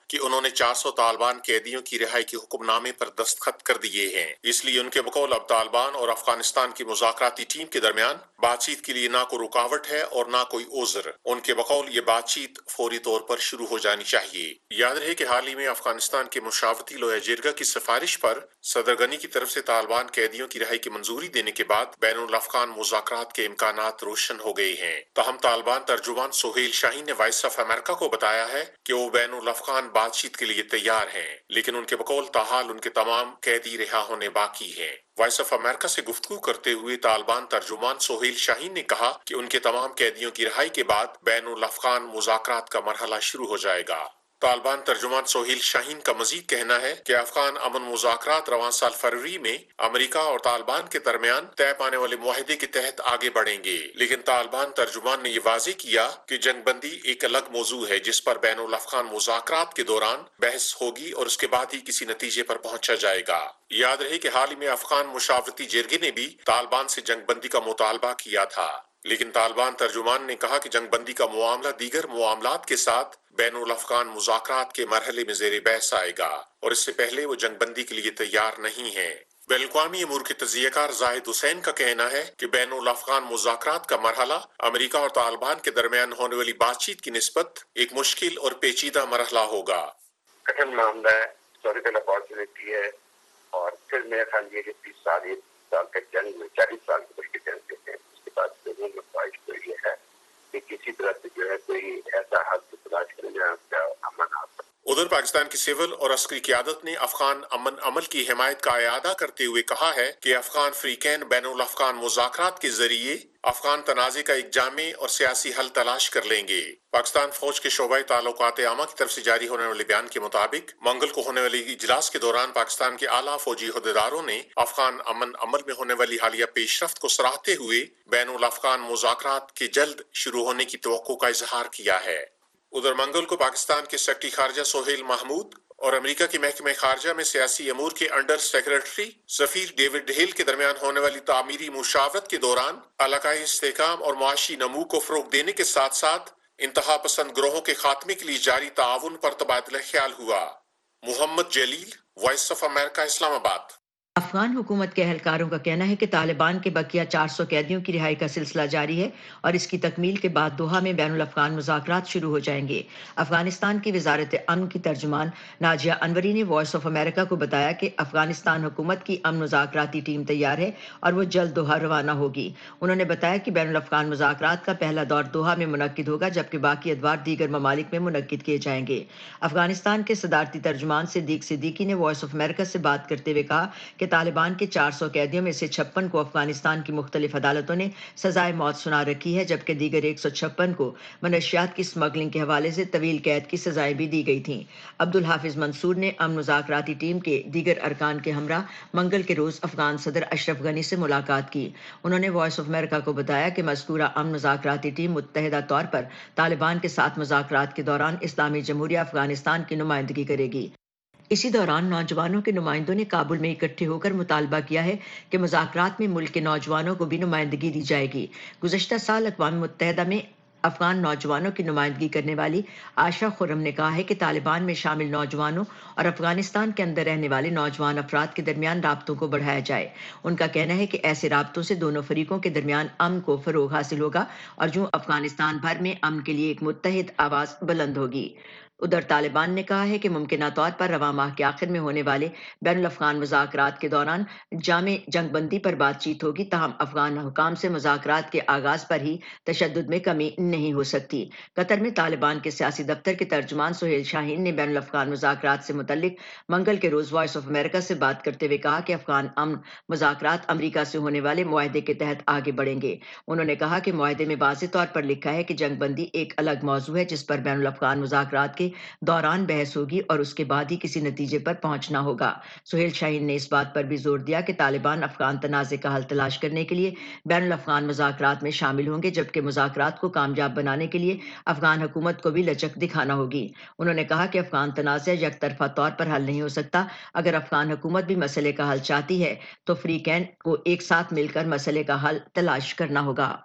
कि उन्होंने 400 तालिबान कैदियों की रिहाई के हुक्मनामे पर दस्तखत कर दिए हैं। इसलिए उनके बकौल अब तालिबान और अफगानिस्तान की मुज़ाकराती टीम के दरमियान बातचीत के लिए ना कोई रुकावट है और ना कोई उज़्र। उनके बकौल ये बातचीत फौरी तौर पर शुरू हो जानी चाहिए। याद रहे कि हाल ही में अफगानिस्तान के मुशावरती लोया जिरगा की सिफारिश पर सदर गनी की तरफ से तालिबान कैदियों की रिहाई की मंजूरी देने के बाद बैनुल अफ़गान मुज़ाकरात के इम्कानात रोशन हो गए हैं। ताहम तालिबान तर्जुमान सोहेल शाहीन ने वॉइस ऑफ अमेरिका को बताया है कि वो बैनुल अफ़गान बातचीत के लिए तैयार हैं, लेकिन उनके बकौल ताहाल उनके तमाम कैदी रिहा होने बाकी हैं। वॉइस ऑफ अमेरिका से गुफ्तगू करते हुए तालिबान तर्जुमान सोहेल शाहीन ने कहा कि उनके तमाम कैदियों की रिहाई के बाद बैनुल अफ़गान मुज़ाकरात का मरहला शुरू हो जाएगा। तालिबान तर्जुमान सोहेल शाहीन का मजीद कहना है कि अफगान अमन मुज़ाकरात रवां साल फरवरी में अमेरिका और तालिबान के दरमियान तय पाने वाले मुआहदे के तहत आगे बढ़ेंगे, लेकिन तालिबान तर्जुमान ने ये वाज़ेह किया कि जंगबंदी एक अलग मौजू है जिस पर बैनुल अफ़गान मुज़ाकरात के दौरान बहस होगी और उसके बाद ही किसी नतीजे पर पहुंचा जाएगा। याद रहे कि हाल ही में अफगान मुशावरती जिरगे ने भी तालिबान से जंगबंदी का मुतालबा किया था, लेकिन तालिबान तर्जुमान ने कहा कि जंगबंदी का मामला दीगर मामलात के साथ बैनुल अफ़गान मुज़ाकरात के मरहले में ज़ेर बहस आएगा और इससे पहले वो जंगबंदी के लिए तैयार नहीं है। बैनुल-अक़वामी अमूर के तज़कियाकार ज़ाहिद हुसैन का कहना है कि बैनुल अफ़गान मुज़ाकरात का मरहला अमेरिका और तालिबान के दरमियान होने वाली बातचीत की निस्बत एक मुश्किल और पेचीदा मरहला होगा। कठिन मामला है, हिस्टोरिकल अपॉर्चुनिटी है और फिर मेरा ख्याल ये 30 साल का जंग में 40 साल की बल्कि जंग देते हैं। उसके बाद दोनों में ख्वाहिश तो ये है कि किसी तरह से जो है कोई ऐसा हल तलाश करें जहाँ अमन आ सके। उधर पाकिस्तान की सिविल और अस्करी क़यादत ने अफगान अमन अमल की हिमायत का इयादा करते हुए कहा है कि अफगान फ्रीकैन बैनुल अफ़गान मुज़ाकरात के जरिए अफगान तनाज़े का एक जामे और सियासी हल तलाश कर लेंगे। पाकिस्तान फौज के शोबा ताल्लुकात आमा की तरफ से जारी होने वाले बयान के मुताबिक मंगल को होने वाले इजलास के दौरान पाकिस्तान के आला फौजी अहदेदारों ने अफगान अमन अमल में होने वाली हालिया पेशरफ्त को सराहते हुए बैनुल अफ़गान मुज़ाकरात के जल्द शुरू होने की तवक्को का इजहार किया है। उधर मंगल को पाकिस्तान के सेक्रेटरी खारजा सोहेल महमूद और अमेरिका के महकमे खारजा में सियासी अमूर के अंडर सेक्रेटरी सफीर डेविड हिल के दरमियान होने वाली तामीरी मुशावरत के दौरान इलाकाई इस्तेहकाम और मुआशी नमू को फरोग देने के साथ साथ इंतहा पसंद ग्रोहों के खात्मे के लिए जारी ताउन पर तबादला ख्याल हुआ। Mohammad Jalil, voice of America, Islamabad. Afghan हुकूमत के अहलकारों का कहना है कि तालिबान के बकिया 400 कैदियों की रिहाई का सिलसिला जारी है और इसकी तकमील के बाद दोहा में बैनुल अफ़गान मुज़ाकरात शुरू हो जाएंगे। अफगानिस्तान की वजारत अमन की तर्जुमान नाजिया अनवरी ने वॉइस ऑफ अमेरिका को बताया कि अफगानिस्तान हुकूमत की अमन मुज़ाकराती टीम तैयार है और वो जल्द दोहा रवाना होगी। उन्होंने बताया कि बैनुल अफ़गान मुज़ाकरात का पहला दौर दोहा में मुनक्किद होगा, जबकि बाकी अदवार दीगर ममालिक में मुनक्किद किए जाएंगे। अफगानिस्तान के सदारती तर्जुमान सिद्दीक सिद्दीकी ने वॉइस ऑफ अमेरिका से बात करते हुए कहा कि तालिबान के 400 कैदियों में से 56 को अफगानिस्तान की मुख्तलिफ अदालतों ने सजाए मौत सुना रखी है, जबकि दीगर 156 को मनशियात की स्मगलिंग के हवाले से तवील कैद की सजाएं भी दी गई थीं। अब्दुल हाफिज मंसूर ने अमन मुज़ाकराती टीम के दीगर अरकान के हमरा मंगल के रोज अफगान सदर अशरफ गनी से मुलाकात की। उन्होंने वॉइस ऑफ अमेरिका को बताया कि मज़कूरा अमन मुज़ाकराती टीम मुत्तहिदा तौर पर तालिबान के साथ मुज़ाकरात के दौरान इस्लामी जमहूरिया अफगानिस्तान की नुमाइंदगी करेगी। इसी दौरान नौजवानों के नुमाइंदों ने काबुल में इकट्ठे होकर मुतालबा किया है कि मुज़ाकरात में मुल्क के नौजवानों को भी नुमाइंदगी दी जाएगी। गुज़श्ता साल अक़वाम मुत्तहिदा में अफगान नौजवानों की नुमाइंदगी करने वाली आशा खुरम ने कहा है कि तालिबान में शामिल नौजवानों और अफगानिस्तान के अंदर रहने वाले नौजवान अफराद के दरमियान राब्तों को बढ़ाया जाए। उनका कहना है कि ऐसे राब्तों से दोनों फरीकों के दरमियान अमन को फरोग हासिल होगा और जो अफगानिस्तान भर में अमन के लिए एक मुत्तहिद आवाज़ बुलंद होगी। उधर तालिबान ने कहा है कि मुमकिना तौर पर रवां माह के आखिर में होने वाले बैनुल अफ़गान मुज़ाकरात के दौरान जामे जंगबंदी पर बातचीत होगी, ताहम अफ़गान हुकाम से मुज़ाकरात के आगाज़ पर ही तशद्दुद में कमी नहीं हो सकती। कतर में तालिबान के सियासी दफ्तर के तर्जुमान सोहेल शाहीन ने बैनुल अफ़गान मुज़ाकरात से मुतल्लिक मंगल के रोज़ वॉइस ऑफ अमेरिका से बात करते हुए कहा कि अफ़गान अमन मुज़ाकरात अमरीका से होने वाले मुआहदे के तहत आगे बढ़ेंगे। उन्होंने कहा कि मुआहदे में वाज़ेह तौर पर लिखा है कि जंगबंदी एक अलग मौजू है जिस पर बैनुल अफ़गान मुज़ाकरात के दौरान बहस होगी और उसके बाद ही किसी नतीजे पर पहुंचना होगा। सोहेल शाहीन ने इस बात पर भी जोर दिया कि तालिबान अफगान तनाज़े का हल तलाश करने के लिए बैनुल अफ़गान मुज़ाकरात में शामिल होंगे, जबकि मुज़ाकरात को कामयाब बनाने के लिए अफगान हुकूमत को भी लचक दिखाना होगी। उन्होंने कहा कि अफगान तनाज़ा यकतरफा तौर पर हल नहीं हो सकता। अगर अफगान हुकूमत भी मसले का हल चाहती है तो फ्रीकैन को एक साथ मिलकर मसले का हल तलाश करना होगा।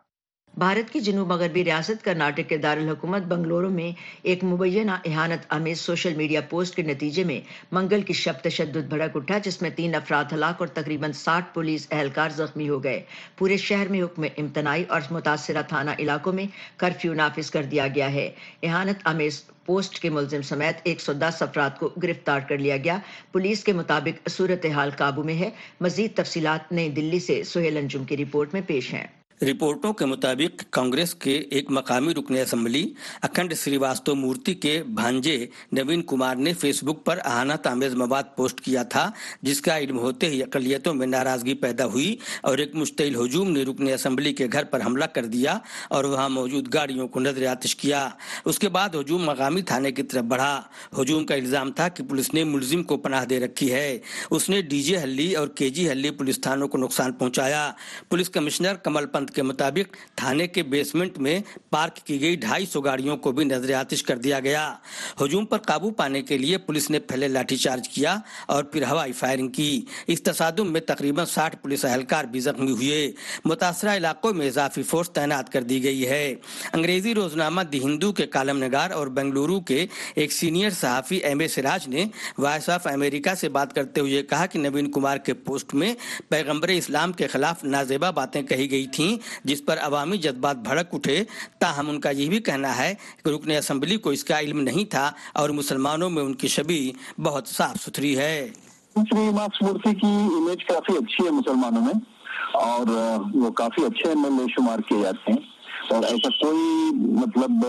भारत की जनूब मगरबी रियासत कर्नाटक के दारुल हुकूमत बंगलुरु में एक मुबैना इहानत आमेज सोशल मीडिया पोस्ट के नतीजे में मंगल की शब तशद्दुद भड़क उठा, जिसमें 3 अफराद हलाक और तकरीबन 60 पुलिस एहलकार जख्मी हो गए। पूरे शहर में हुक्म इम्तनाई और मुतासिरा थाना इलाकों में कर्फ्यू नाफिज कर दिया गया है। इहानत आमेज पोस्ट के मुलजिम समेत 110 अफराद को गिरफ्तार कर लिया गया। पुलिस के मुताबिक सूरत हाल काबू में है। मजीद तफसीलात नई दिल्ली से सुहेल अंजुम की रिपोर्ट में पेश हैं। रिपोर्टों के मुताबिक कांग्रेस के एक मकामी रुकन असम्बली अखंड श्रीवास्तव मूर्ति के भांजे नवीन कुमार ने फेसबुक पर अहानत आमेज मवाद पोस्ट किया था, जिसका इल्म होते ही अक़लियतों में नाराजगी पैदा हुई और एक मुश्तइल हुजूम ने रुकन असम्बली के घर पर हमला कर दिया और वहां मौजूद गाड़ियों को नजर आतिश किया। उसके बाद हुजूम मकामी थाने की तरफ बढ़ा। हुजूम का इल्जाम था कि पुलिस ने मुलजिम को पनाह दे रखी है। उसने डीजे हल्ली और केजी हल्ली पुलिस थानों को नुकसान पहुंचाया। पुलिस कमिश्नर कमल पंत के मुताबिक थाने के बेसमेंट में पार्क की गई 250 गाड़ियों को भी नजर आतिश कर दिया गया। हुजूम पर काबू पाने के लिए पुलिस ने पहले लाठीचार्ज किया और फिर हवाई फायरिंग की। इस तसादुम में तकरीबन 60 पुलिस एहलकार भी जख्मी हुए। मुतासरा इलाकों में इजाफी फोर्स तैनात कर दी गई है। अंग्रेजी रोजनामा दी हिंदू के कालम नगार और बेंगलुरु के एक सीनियर सहाफी एम ए सिराज ने वॉइस ऑफ अमेरिका से बात करते हुए कहा कि नवीन कुमार के पोस्ट में पैगंबर इस्लाम के खिलाफ नाजेबा बातें कही गई थीं, जिस पर अवामी जज्बात भड़क उठे। ताहम उनका यह भी कहना है कि रुकने असम्बली को इसका इल्म नहीं था और मुसलमानों में उनकी छवि बहुत साफ सुथरी है। श्री मूर्ति की इमेज काफी अच्छी है मुसलमानों में और वो काफी अच्छे एमएलए शुमार किए जाते हैं और ऐसा कोई मतलब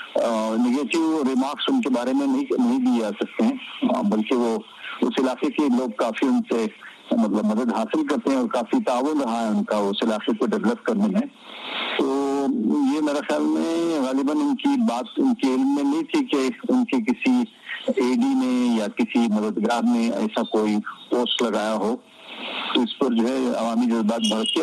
नेगेटिव रिमार्क्स उनके बारे में नहीं दिए जा सकते हैं, बल्कि वो उस इलाके के लोग काफी उनसे मतलब मदद हासिल करते हैं और काफी ताउन रहा है उनका उस इलाके को डेवलप करने में। तो ये मेरे ख्याल में गालिबन उनकी बात उनके इल्म में नहीं थी कि उनके किसी एडी ने या किसी मददगार ने ऐसा कोई पोस्ट लगाया हो। तो इस पर जो है अवामी जज्बात भड़के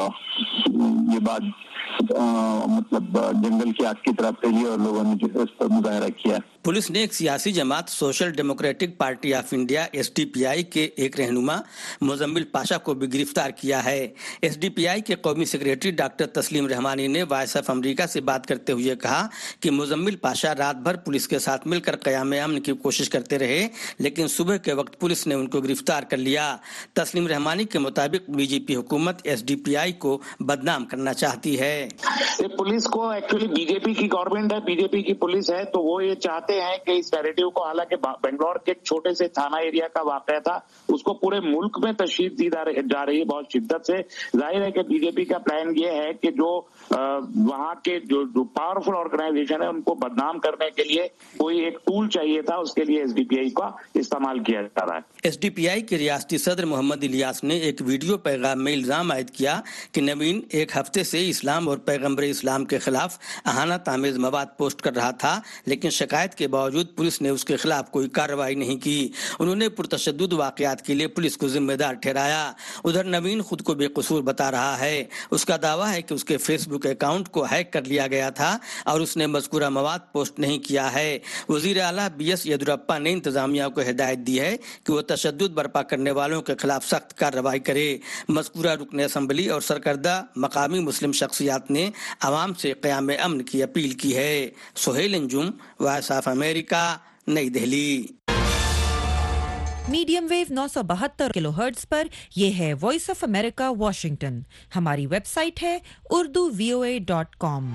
और ये बात मतलब जंगल की आग की तरह फैली और लोगों ने जो है इस पर मुजाहरा किया। पुलिस ने एक सियासी जमात social democratic party of India SDPI के एक रहनुमा मुजम्मिल पाशा को भी गिरफ्तार किया है। एसडीपीआई के कौमी सेक्रेटरी डॉक्टर तस्लीम रहमानी ने वॉइस ऑफ अमेरिका से बात करते हुए कहा कि मुजम्मिल पाशा रात भर पुलिस के साथ मिलकर क़याम अमन की कोशिश करते रहे, लेकिन सुबह के वक्त पुलिस ने उनको गिरफ्तार कर लिया। तस्लीम रहमानी के मुताबिक बीजेपी हुकूमत एसडीपीआई को बदनाम करना चाहती है। पुलिस को एक्चुअली बीजेपी की गवर्नमेंट है, बीजेपी की पुलिस है, तो वो ये चाहते हैं कि इस नैरेटिव को, हालांकि बेंगलोर के एक छोटे से थाना एरिया का वाकया था, उसको पूरे मुल्क में तशहीद दी जा रही है बहुत शिद्दत से। जाहिर है कि बीजेपी का प्लान ये है कि जो वहाँ के जो पावरफुल ऑर्गेनाइजेशन है उनको बदनाम करने के लिए कोई एक टूल चाहिए था, उसके लिए एसडीपीआई का इस्तेमाल किया जा रहा है। एसडीपीआई के रियासती सदर मोहम्मद इलियास ने एक वीडियो पैगाम में इल्जाम आयद किया कि नवीन एक हफ्ते से इस्लाम और पैगंबर इस्लाम के खिलाफ अहानत आमेज मवाद पोस्ट कर रहा था, लेकिन शिकायत के बावजूद पुलिस ने उसके खिलाफ कोई कार्रवाई नहीं की। उन्होंने पुरतशद्दुद वाकयात के लिए पुलिस को जिम्मेदार ठहराया। उधर नवीन खुद को बेकसूर बता रहा है। उसका दावा है कि उसके फेसबुक अकाउंट को हैक कर लिया गया था और उसने मज़कूरा मवाद पोस्ट नहीं किया है। वज़ीर आला बीएस येदियुरप्पा ने इंतजामिया को हिदायत दी है कि वो तशद्दुद बर्पा करने वालों के खिलाफ सख्त कार्रवाई करे। मज़कूरा रुकन असम्बली और सरकर्दा मकामी मुस्लिम शख्सियात ने आवाम से क़याम अमन की अपील की है। Suhail Anjum, voice of America, New Delhi. Medium wave 972 kilohertz पर यह है वॉइस ऑफ अमेरिका वॉशिंगटन। हमारी वेबसाइट है urduvoa.com।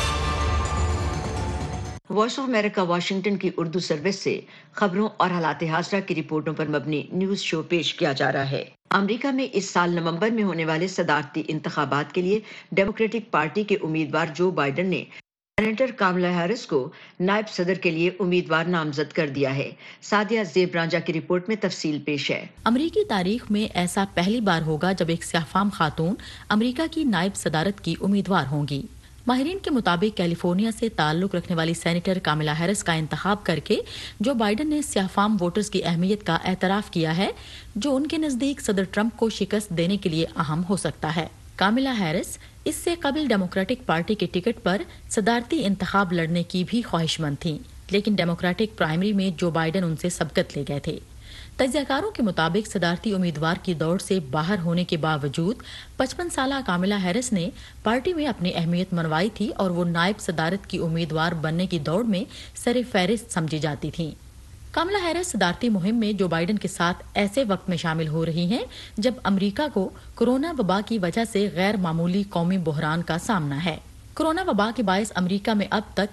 Voice of America Washington की उर्दू सर्विस से खबरों और हालात हाज़िरा की रिपोर्टों पर मबनी न्यूज शो पेश किया जा रहा है। अमेरिका में इस साल नवंबर में होने वाले सदारती इंतखाबात के लिए डेमोक्रेटिक पार्टी के उम्मीदवार जो बाइडन ने सेनेटर कामला हैरिस को नायब सदर के लिए उम्मीदवार नामजद कर दिया है। सादिया ज़ेब रांझा की रिपोर्ट में तफसील पेश है। अमरीकी तारीख में ऐसा पहली बार होगा जब एक स्याफाम खातून अमरीका की नायब सदारत की उम्मीदवार होंगी। माहिरीन के मुताबिक कैलिफोर्निया से ताल्लुक रखने वाली सेनेटर कामिला हैरिस का इंतखाब करके जो बाइडन ने स्याफाम वोटर्स की अहमियत का एतराफ किया है, जो उनके नजदीक सदर ट्रंप को शिकस्त देने के लिए अहम हो सकता है। कामिला हैरिस इससे कबल डेमोक्रेटिक पार्टी के टिकट पर सदारती इंतखाब लड़ने की भी ख्वाहिशमंद थीं, लेकिन डेमोक्रेटिक प्राइमरी में जो बाइडन उनसे सबकत ले गए थे। تجزیہ کاروں کے مطابق صدارتی امیدوار کی دوڑ سے باہر ہونے کے باوجود 55 سالہ کاملا ہیرس نے پارٹی میں اپنی اہمیت منوائی تھی اور وہ نائب صدارت کی امیدوار بننے کی دوڑ میں سر فہرست سمجھی جاتی تھیں۔ کاملا ہیرس صدارتی مہم میں جو بائیڈن کے ساتھ ایسے وقت میں شامل ہو رہی ہیں جب امریکہ کو کورونا وبا کی وجہ سے غیر معمولی قومی بحران کا سامنا ہے۔ کورونا وبا کے باعث امریکہ میں اب تک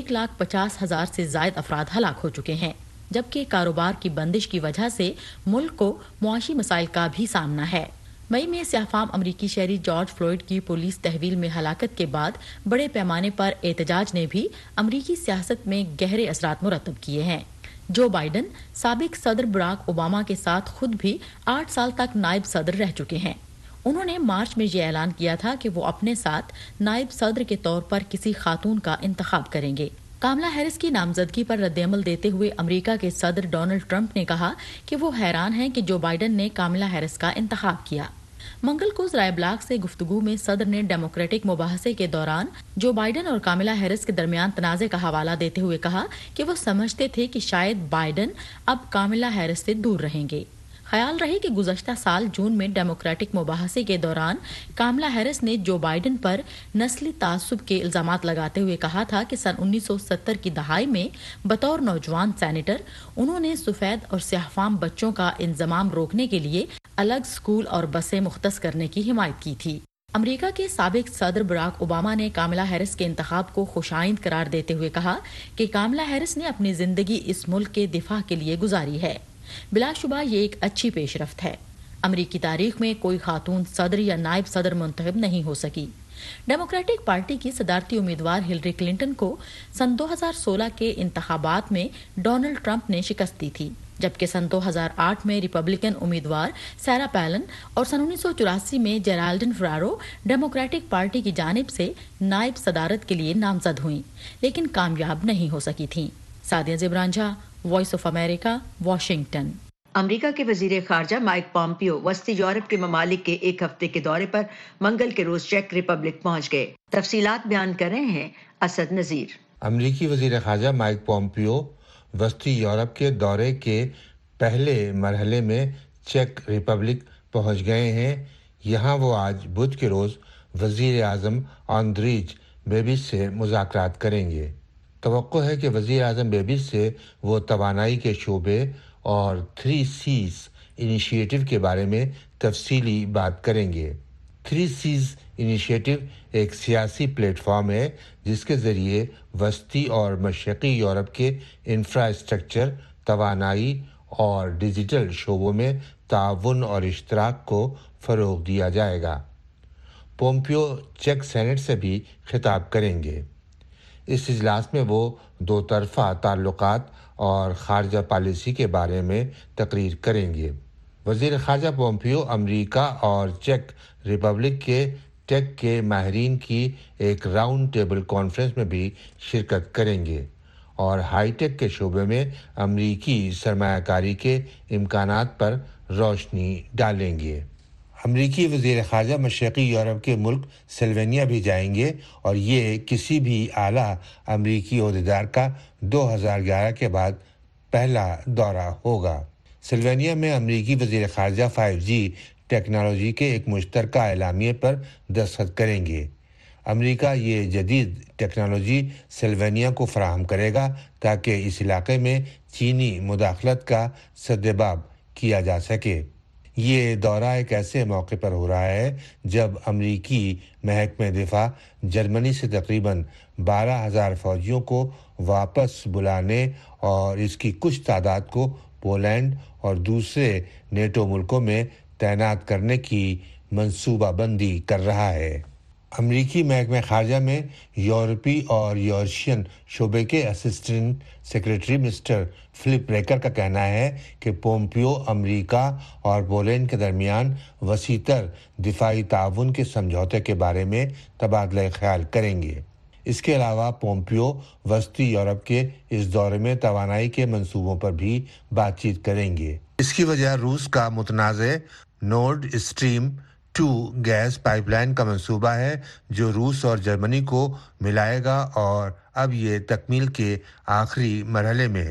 1,50,000 سے زائد افراد ہلاک ہو چکے ہیں، جبکہ کاروبار کی بندش کی وجہ سے ملک کو معاشی مسائل کا بھی سامنا ہے۔ مئی میں سیاہ فام امریکی شہری جارج فلوئڈ کی پولیس تحویل میں ہلاکت کے بعد بڑے پیمانے پر احتجاج نے بھی امریکی سیاست میں گہرے اثرات مرتب کیے ہیں۔ جو بائیڈن سابق صدر براک اوباما کے ساتھ خود بھی 8 سال تک نائب صدر رہ چکے ہیں۔ انہوں نے مارچ میں یہ اعلان کیا تھا کہ وہ اپنے ساتھ نائب صدر کے طور پر کسی خاتون کا انتخاب کریں گے۔ کاملا ہیرس کی نامزدگی پر رد عمل دیتے ہوئے امریکہ کے صدر ڈونلڈ ٹرمپ نے کہا کہ وہ حیران ہیں کہ جو بائیڈن نے کاملا ہیرس کا انتخاب کیا۔ منگل کو ذرائع ابلاغ سے گفتگو میں صدر نے ڈیموکریٹک مباحثے کے دوران جو بائیڈن اور کاملا ہیرس کے درمیان تنازع کا حوالہ دیتے ہوئے کہا کہ وہ سمجھتے تھے کہ شاید بائیڈن اب کاملا ہیرس سے دور رہیں گے۔ خیال رہے کہ گزشتہ سال جون میں ڈیموکریٹک مباحثے کے دوران کاملا ہیرس نے جو بائیڈن پر نسلی تعصب کے الزامات لگاتے ہوئے کہا تھا کہ سن 1970 کی دہائی میں بطور نوجوان سینیٹر انہوں نے سفید اور سیاہ فام بچوں کا انضمام روکنے کے لیے الگ اسکول اور بسیں مختص کرنے کی حمایت کی تھی۔ امریکہ کے سابق صدر براک اوباما نے کاملا ہیرس کے انتخاب کو خوش آئند قرار دیتے ہوئے کہا کہ کاملا ہیرس نے اپنی زندگی اس ملک کے دفاع کے لیے گزاری ہے۔ بلا شبہ یہ ایک اچھی پیش رفت ہے۔ امریکی تاریخ میں کوئی خاتون صدر یا نائب صدر منتخب نہیں ہو سکی۔ ڈیموکریٹک پارٹی کی صدارتی امیدوار ہلری کلنٹن کو سن 2016 کے انتخابات میں ڈونلڈ ٹرمپ نے شکست دی تھی، جبکہ سن 2008 میں ریپبلکن امیدوار سیرا پیلن اور سن 1984 میں جیرالڈن فرارو ڈیموکریٹک پارٹی کی جانب سے نائب صدارت کے لیے نامزد ہوئیں، لیکن کامیاب نہیں ہو سکی تھیں۔ Sadia Zebranjha, voice of America, Washington. America کے وزیر خارجہ مائک پومپیو وسطی یورپ کے ممالک کے ایک ہفتے کے دورے پر منگل کے روز چیک ریپبلک پہنچ گئے۔ تفصیلات بیان کر رہے ہیں اسد نذیر۔ امریکی وزیر خارجہ مائک پومپیو وسطی یورپ کے دورے کے پہلے مرحلے میں چیک ریپبلک پہنچ گئے ہیں۔ یہاں وہ آج بدھ کے روز وزیر اعظم آندریج بیبیس سے مذاکرات کریں گے۔ توقع ہے کہ وزیر اعظم بیبیس سے وہ توانائی کے شعبے اور 3 C's انیشیٹو کے بارے میں تفصیلی بات کریں گے۔ 3 C's انیشیٹو ایک سیاسی پلیٹ فارم ہے جس کے ذریعے وسطی اور مشرقی یورپ کے انفراسٹرکچر، توانائی اور ڈیجیٹل شعبوں میں تعاون اور اشتراک کو فروغ دیا جائے گا۔ پومپیو چیک سینٹ سے بھی خطاب کریں گے۔ اس اجلاس میں وہ 2 طرفہ تعلقات اور خارجہ پالیسی کے بارے میں تقریر کریں گے۔ وزیر خارجہ پومپیو امریکہ اور چیک ریپبلک کے ٹیک کے ماہرین کی ایک راؤنڈ ٹیبل کانفرنس میں بھی شرکت کریں گے اور ہائی ٹیک کے شعبے میں امریکی سرمایہ کاری کے امکانات پر روشنی ڈالیں گے۔ امریکی وزیر خارجہ مشرقی یورپ کے ملک سلوینیا بھی جائیں گے اور یہ کسی بھی اعلیٰ امریکی عہدیدار کا 2011 کے بعد پہلا دورہ ہوگا۔ سلوینیا میں امریکی وزیر خارجہ 5G ٹیکنالوجی کے ایک مشترکہ اعلامیے پر دستخط کریں گے۔ امریکہ یہ جدید ٹیکنالوجی سلوینیا کو فراہم کرے گا تاکہ اس علاقے میں چینی مداخلت کا سدباب کیا جا سکے۔ یہ دورہ ایک ایسے موقع پر ہو رہا ہے جب امریکی محکمہ دفاع جرمنی سے تقریباً 12,000 فوجیوں کو واپس بلانے اور اس کی کچھ تعداد کو پولینڈ اور دوسرے نیٹو ملکوں میں تعینات کرنے کی منصوبہ بندی کر رہا ہے۔ امریکی محکمہ خارجہ میں یورپی اور یورشین شعبے کے assistant secretary mister Philip Reeker کا کہنا ہے کہ پومپیو امریکہ اور پولینڈ کے درمیان وسیع تر دفاعی تعاون کے سمجھوتے کے بارے میں تبادلہ خیال کریں گے۔ اس کے علاوہ پومپیو وسطی یورپ کے اس دورے میں توانائی کے منصوبوں پر بھی بات چیت کریں گے۔ اس کی وجہ روس کا متنازع Nord Stream 2 gas pipeline کا منصوبہ ہے جو روس اور جرمنی کو ملائے گا اور اب یہ تکمیل کے آخری مرحلے میں ہے۔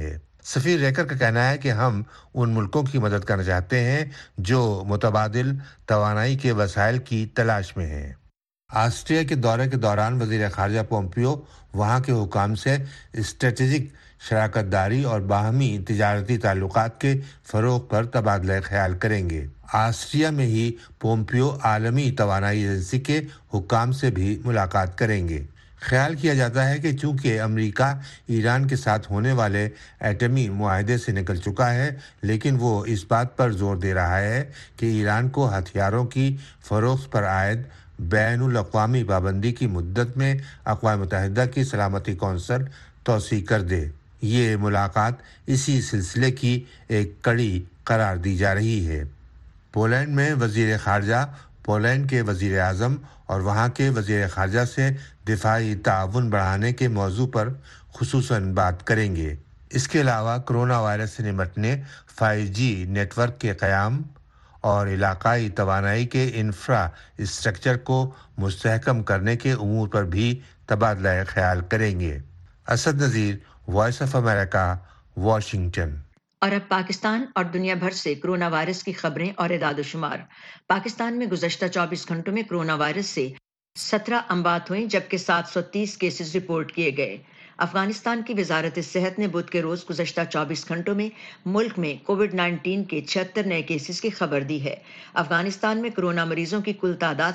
सफीर रेकर का कहना है कि हम उन मुल्कों की मदद करना चाहते हैं जो मुतबादिल तवानाई के वसाइल की तलाश में हैं। ऑस्ट्रिया के दौरे के दौरान वज़ीर ख़ारजा पोम्पियो वहाँ के हुकाम से स्ट्रेटेजिक शराकत दारी और बाहमी तिजारती ताल्लुकात के फ़रोग़ पर तबादला ख्याल करेंगे। ऑस्ट्रिया में ही पोम्पियो आलमी तवानाई एजेंसी के हुकाम से भी मुलाकात करेंगे। ख्याल किया जाता है कि चूंकि अमेरिका ईरान के साथ होने वाले एटमी मुआहदे से निकल चुका है, लेकिन वो इस बात पर जोर दे रहा है कि ईरान को हथियारों की फ़रोख्त पर आयद बैनुल अक़वामी पाबंदी की मुद्दत में अक़वाम मुत्तहिदा की सलामती कौंसल तौसी कर दे। ये मुलाकात इसी सिलसिले की एक कड़ी करार दी जा रही है। पोलैंड में वज़ीर ख़ारजा पोलैंड के वज़ीर आज़म और वहाँ के वज़ीर ख़ारजा से दिफाई ताउन बढ़ाने के मौजू पर खुसूसन बात करेंगे। इसके अलावा कोरोना वायरस से निपटने 5G नेटवर्क के क़याम और इलाकाई तवानाई के इंफ्रास्ट्रक्चर को मुस्तहकम करने के उमूर पर भी तबादला ख्याल करेंगे। Asad Nazir, voice of America, Washington. और अब पाकिस्तान और दुनिया भर से कोरोना वायरस की खबरें और इदाद-ओ-शुमार। पाकिस्तान में गुज़श्ता 24 घंटों में कोरोना वायरस से 17 अमवात हुई, जबकि 730 केसेस रिपोर्ट किए गए। अफगानिस्तान की वजारत सेहत ने बुध के रोज गुज़श्ता 24 घंटों में मुल्क में कोविड-19 के 76 नए केसेस की खबर दी है। अफगानिस्तान में कोरोना मरीजों की कुल तादाद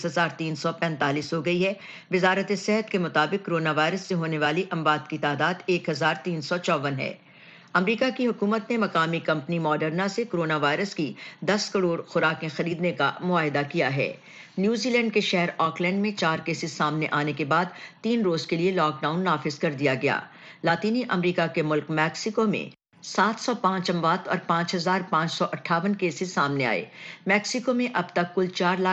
37,345 हो गई है। वजारत सेहत के मुताबिक कोरोना वायरस से होने वाली अमवात की तादाद 1,354 है। अमेरिका की हुकूमत ने मकामी कंपनी मॉडर्ना से कोरोना वायरस की 10 करोड़ खुराकें खरीदने का मुआहदा किया है। न्यूजीलैंड के शहर ऑकलैंड में 4 केसेस सामने आने के बाद 3 रोज के लिए लॉकडाउन नाफिज कर दिया गया। लातीनी अमेरिका के मुल्क मैक्सिको में 705 अमवात और 5,558 केसेस सामने आए। मैक्सिको में अब तक कुल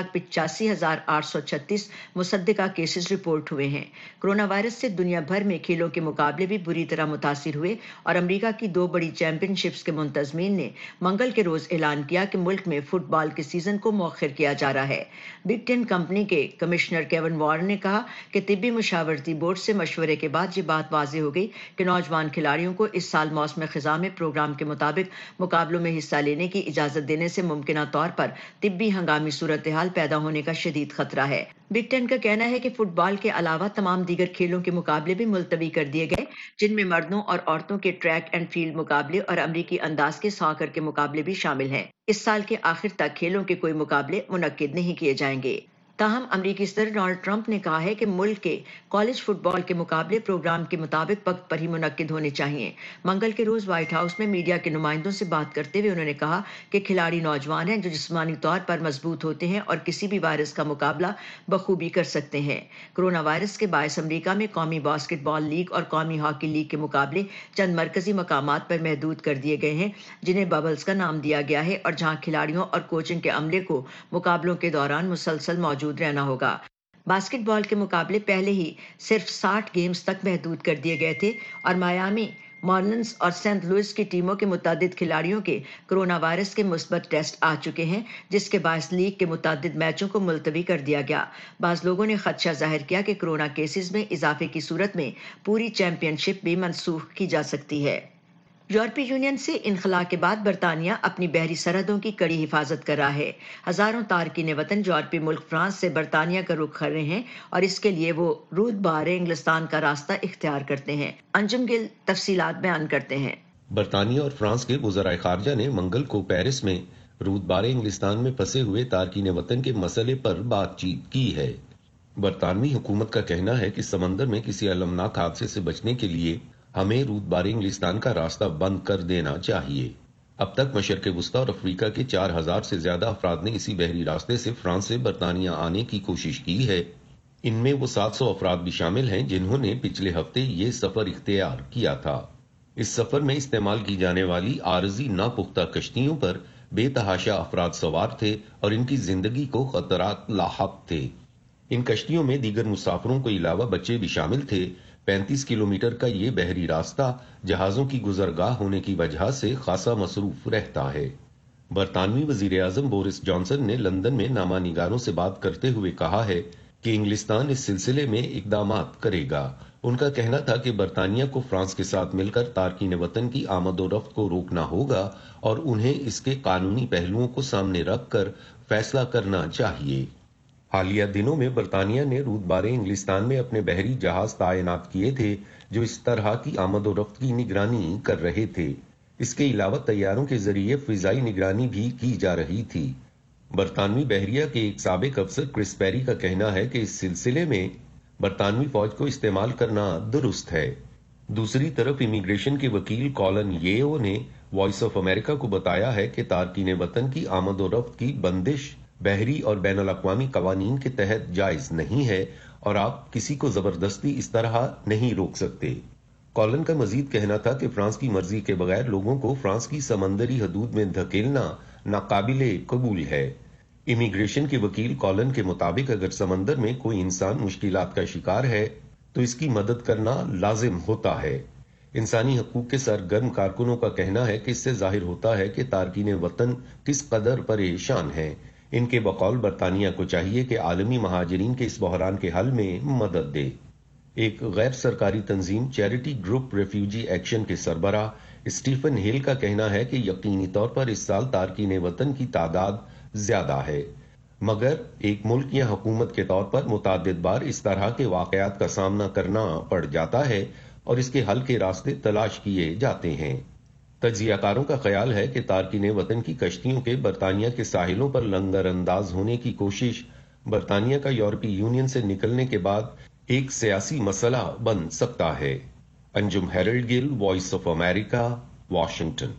4,85,836 मुसद्दिका केसेस रिपोर्ट हुए हैं। कोरोना वायरस से दुनिया भर में खेलों के मुकाबले भी बुरी तरह मुतासिर हुए और अमेरिका की 2 बड़ी चैंपियनशिप्स के मुंतजमीन ने मंगल के रोज ऐलान किया कि मुल्क में फुटबॉल के सीजन को मौखिर किया जा रहा है। बिग टेन कंपनी के कमिश्नर केविन वॉर्न ने कहा कि तिब्बी मुशावरती बोर्ड से मशवरे के बाद ये बात वाज़ेह हो गई कि नौजवान खिलाड़ियों को इस साल मौसम खिज़ा में प्रोग्राम के मुताबिक मुकाबलों में हिस्सा लेने की इजाजत देने से मुमकिना तौर पर तिब्बी हंगामी सूरत हाल पैदा होने का शदीद खतरा है। बिग टेन का कहना है कि फुटबॉल के अलावा तमाम दीगर खेलों के मुकाबले भी मुलतवी कर दिए गए, जिनमें मर्दों और औरतों के ट्रैक एंड फील्ड मुकाबले और अमरीकी अंदाज के सॉकर के मुकाबले भी शामिल हैं। इस साल के आखिर तक खेलों के कोई मुकाबले मुनक्किद नहीं किए जाएंगे। ताहम अमरीकी सदर डोनाल्ड ट्रंप ने कहा है कि मुल्क के कॉलेज फुटबॉल के मुकाबले प्रोग्राम के मुताबिक वक्त पर ही मुनक्किद होने चाहिए। मंगल के रोज व्हाइट हाउस में मीडिया के नुमाइंदों से बात करते हुए उन्होंने कहा कि खिलाड़ी नौजवान हैं जो जिस्मानी तौर पर मजबूत होते हैं और किसी भी वायरस का मुकाबला बखूबी कर सकते हैं। कोरोना वायरस के बायस अमरीका में कौमी बास्केटबॉल लीग और कौमी हॉकी लीग के मुकाबले चंद मरकजी मकामात पर महदूद कर दिए गए हैं, जिन्हें बबल्स का नाम दिया गया है और जहां खिलाड़ियों और कोचिंग के अमले को मुकाबलों के दौरान मुसलसल मौजूद रहना होगा। बास्केटबॉल के मुकाबले पहले ही सिर्फ 60 गेम्स तक महदूद कर दिए गए थे और मायामी, मॉर्लिन्स और सेंट लुइस की टीमों के मुतअद्दिद खिलाड़ियों के कोरोना वायरस के मुस्बत टेस्ट आ चुके हैं, जिसके बायस लीग के मुतअद्दिद मैचों को मुलतवी कर दिया गया। बाज़ लोगों ने खदशा जाहिर किया कि कोरोना केसेस में इजाफे की सूरत में पूरी चैंपियनशिप भी मनसूख की जा सकती है। यूरोपीय यूनियन से इनखला के बाद बरतानिया अपनी बहरी सरहदों की कड़ी हिफाजत कर रहा है। हजारों तारकीन वतन यूरोपीय मुल्क फ्रांस से बरतानिया का रुख कर रहे हैं और इसके लिए वो रूद बारे इंग्लिस्तान का रास्ता इख्तियार करते हैं। अंजुम गिल तफसीलात बयान करते हैं। बरतानिया और फ्रांस के वज़राए खारजा ने मंगल को पेरिस में रूद बारे इंग्लिस्तान में फंसे हुए तारकीन वतन के मसले पर बातचीत की है। बरतानवी हुकूमत का कहना है कि समंदर में किसी अलमनाक हादसे से बचने के लिए हमें रूद बारे इंग्लिस्तान का रास्ता बंद कर देना चाहिए। अब तक मशरक़ वुस्ता और अफ्रीका के 4,000 से ज्यादा अफराद ने इसी बहरी रास्ते से फ्रांस से बरतानिया आने की कोशिश की है। इनमें वो 700 अफराद भी शामिल हैं जिन्होंने पिछले हफ्ते ये सफर इख्तियार किया था। इस सफर में इस्तेमाल की जाने वाली आरजी नापुख्ता कश्तियों पर बेतहाशा अफराद सवार थे और इनकी जिंदगी को खतरात लाहक थे। इन कश्तियों में दीगर मुसाफिरों के अलावा बच्चे भी शामिल थे। 35 किलोमीटर का ये बहरी रास्ता जहाजों की गुजरगाह होने की वजह से खासा मसरूफ रहता है। बरतानवी वजीर आजम बोरिस जॉनसन ने लंदन में नामा निगारों से बात करते हुए कहा है کہ انگلستان اس سلسلے میں اقدامات کرے گا۔ ان کا کہنا تھا کہ برطانیہ کو فرانس کے ساتھ مل کر تارکین وطن کی آمد و رفت کو روکنا ہوگا اور انہیں اس کے قانونی پہلوؤں کو سامنے رکھ کر فیصلہ کرنا چاہیے۔ حالیہ دنوں میں برطانیہ نے رودبارے انگلستان میں اپنے بحری جہاز تعینات کیے تھے جو اس طرح کی آمد و رفت کی نگرانی کر رہے تھے۔ اس کے علاوہ طیاروں کے ذریعے فضائی نگرانی بھی کی جا رہی تھی۔ برطانوی بحریہ کے ایک سابق افسر کرس پیری کا کہنا ہے کہ اس سلسلے میں برطانوی فوج کو استعمال کرنا درست ہے۔ دوسری طرف امیگریشن کے وکیل کالن ییو نے وائس آف امریکہ کو بتایا ہے کہ تارکین وطن کی آمد و رفت کی بندش بحری اور بین الاقوامی قوانین کے تحت جائز نہیں ہے اور آپ کسی کو زبردستی اس طرح نہیں روک سکتے۔ کالن کا مزید کہنا تھا کہ فرانس کی مرضی کے بغیر لوگوں کو فرانس کی سمندری حدود میں دھکیلنا ناقابل قبول ہے۔ امیگریشن کے وکیل کالن کے مطابق اگر سمندر میں کوئی انسان مشکلات کا شکار ہے تو اس کی مدد کرنا لازم ہوتا ہے۔ انسانی حقوق کے سرگرم کارکنوں کا کہنا ہے کہ اس سے ظاہر ہوتا ہے کہ تارکین وطن کس قدر پریشان ہیں۔ ان کے بقول برطانیہ کو چاہیے کہ عالمی مہاجرین کے اس بحران کے حل میں مدد دے۔ ایک غیر سرکاری تنظیم چیریٹی گروپ ریفیوجی ایکشن کے سربراہ اسٹیفن ہیل کا کہنا ہے کہ یقینی طور پر اس سال تارکین وطن کی تعداد زیادہ ہے، مگر ایک ملک یا حکومت کے طور پر متعدد بار اس طرح کے واقعات کا سامنا کرنا پڑ جاتا ہے اور اس کے حل کے راستے تلاش کیے جاتے ہیں۔ تجزیہ کاروں کا خیال ہے کہ تارکین وطن کی کشتیوں کے برطانیہ کے ساحلوں پر لنگر انداز ہونے کی کوشش برطانیہ کا یورپی یونین سے نکلنے کے بعد ایک سیاسی مسئلہ بن سکتا ہے۔ Anjum Harold Gill, voice of America, Washington.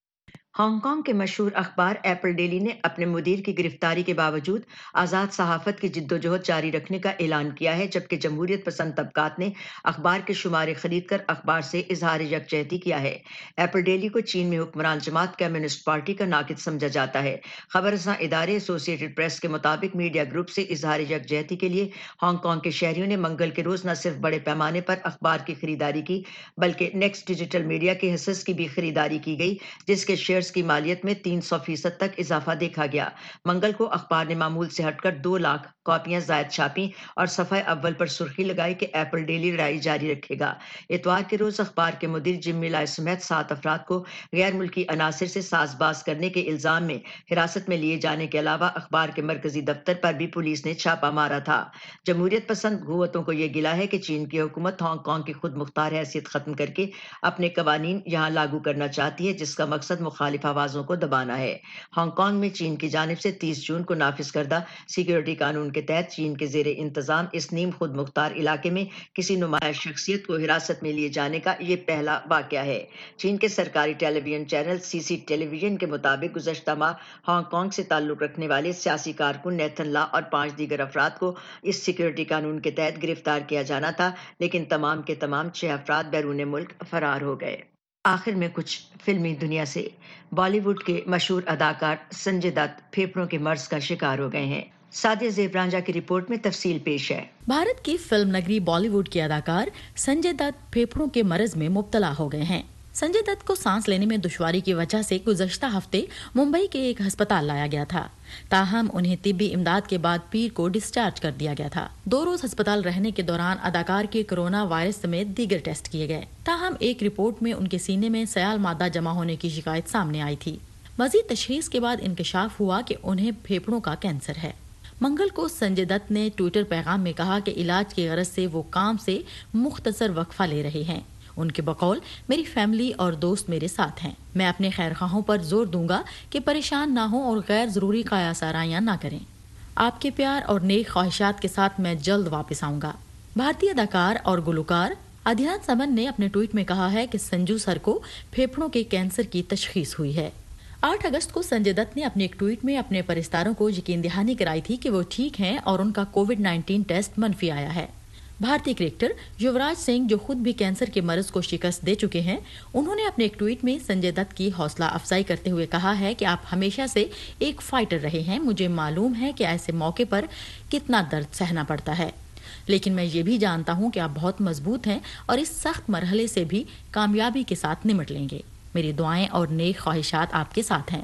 Hong Kong کے مشہور اخبار ایپل ڈیلی نے اپنے مدیر کی گرفتاری کے باوجود آزاد صحافت کی جدوجہد جاری رکھنے کا اعلان کیا ہے، جبکہ جمہوریت پسند طبقات نے اخبار کے شمارے خرید کر اخبار سے اظہار یکجہتی کیا ہے۔ ایپل ڈیلی کو چین میں حکمران جماعت کمیونسٹ پارٹی کا ناقد سمجھا جاتا ہے۔ خبر رساں ادارے ایسوسی ایٹڈ پریس کے مطابق میڈیا گروپ سے اظہار یکجہتی کے لیے ہانگ کانگ کے شہریوں نے منگل کے روز نہ صرف بڑے پیمانے پر اخبار کی خریداری کی بلکہ نیکسٹ ڈیجیٹل میڈیا کے حصص کی بھی خریداری کی گئی، جس کے شیئرز کی مالیت میں 300% تک اضافہ دیکھا گیا۔ منگل کو اخبار نے معمول سے ہٹ کر 2 لاکھ کاپیاں زائد چھاپیں اور صفحہ اول پر سرخی لگائی کہ ایپل ڈیلی لڑائی جاری رکھے گا۔ اتوار کے روز اخبار کے مدیر جم ملائے سمیت 7 افراد کو غیر ملکی عناصر سے ساز باز کرنے کے الزام میں حراست میں لیے جانے کے علاوہ اخبار کے مرکزی دفتر پر بھی پولیس نے چھاپا مارا تھا۔ جمہوریت پسند قوتوں کو یہ گلہ ہے کہ چین کی حکومت ہانگ کانگ کی خود مختار حیثیت ختم کر کے اپنے قوانین یہاں لاگو کرنا چاہتی ہے، جس کا مقصد مخالف آوازوں کو دبانا ہے۔ ہانگ کانگ میں چین کی جانب سے 30 جون کو نافذ کردہ سیکیورٹی قانون کے تحت چین کے زیر انتظام اس نیم خود مختار علاقے میں کسی نمایاں شخصیت کو حراست میں لیے جانے کا یہ پہلا واقعہ ہے۔ چین کے سرکاری television channel CC television کے مطابق گزشتہ ماہ ہانگ کانگ سے تعلق رکھنے والے سیاسی کارکن نیتھن لا اور 5 دیگر افراد کو اس سیکیورٹی قانون کے تحت گرفتار کیا جانا تھا، لیکن تمام کے تمام 6 افراد بیرون ملک فرار ہو گئے۔ آخر میں کچھ فلمی دنیا سے۔ بالی ووڈ کے مشہور اداکار سنجے دت پھیپھڑوں کے مرض کا شکار ہو گئے ہیں۔ سادیہ زیب رانجھا کی رپورٹ میں تفصیل پیش ہے۔ بھارت کی فلم نگری بالی ووڈ کے اداکار سنجے دت پھیپھڑوں کے مرض میں مبتلا ہو گئے ہیں۔ سنجے دت کو سانس لینے میں دشواری کی وجہ سے گزشتہ ہفتے ممبئی کے ایک ہسپتال لایا گیا تھا، تاہم انہیں طبی امداد کے بعد پیر کو ڈسچارج کر دیا گیا تھا۔ 2 روز ہسپتال رہنے کے دوران اداکار کے کورونا وائرس سمیت دیگر ٹیسٹ کیے گئے، تاہم ایک رپورٹ میں ان کے سینے میں سیال مادہ جمع ہونے کی شکایت سامنے آئی تھی۔ مزید تشخیص کے بعد انکشاف ہوا کہ انہیں پھیپھڑوں کا کینسر ہے۔ منگل کو سنجے دت نے ٹویٹر پیغام میں کہا کہ علاج کی غرض سے وہ کام سے مختصر وقفہ لے رہے ہیں۔ ان کے بقول، میری فیملی اور دوست میرے ساتھ ہیں۔ میں اپنے خیر خواہوں پر زور دوں گا کہ پریشان نہ ہوں اور غیر ضروری قیاس آرائیاں نہ کریں۔ آپ کے پیار اور نیک خواہشات کے ساتھ میں جلد واپس آؤں گا۔ بھارتی اداکار اور گلوکار ادھیان سمن نے اپنے ٹویٹ میں کہا ہے کہ سنجو سر کو پھیپھڑوں کے کینسر کی تشخیص ہوئی ہے۔ 8 اگست کو سنجے دت نے اپنے ایک ٹویٹ میں اپنے پرستاروں کو یقین دہانی کرائی تھی کہ وہ ٹھیک ہیں اور ان کا کووڈ-19 ٹیسٹ منفی آیا ہے۔ بھارتی کرکٹر یوراج سنگھ، جو خود بھی کینسر کے مرض کو شکست دے چکے ہیں، انہوں نے اپنے ایک ٹویٹ میں سنجے دت کی حوصلہ افزائی کرتے ہوئے کہا ہے کہ آپ ہمیشہ سے ایک فائٹر رہے ہیں۔ مجھے معلوم ہے کہ ایسے موقع پر کتنا درد سہنا پڑتا ہے، لیکن میں یہ بھی جانتا ہوں کہ آپ بہت مضبوط ہیں اور اس سخت مرحلے سے بھی کامیابی کے ساتھ نمٹ لیں گے۔ میری دعائیں اور نیک خواہشات آپ کے ساتھ ہیں۔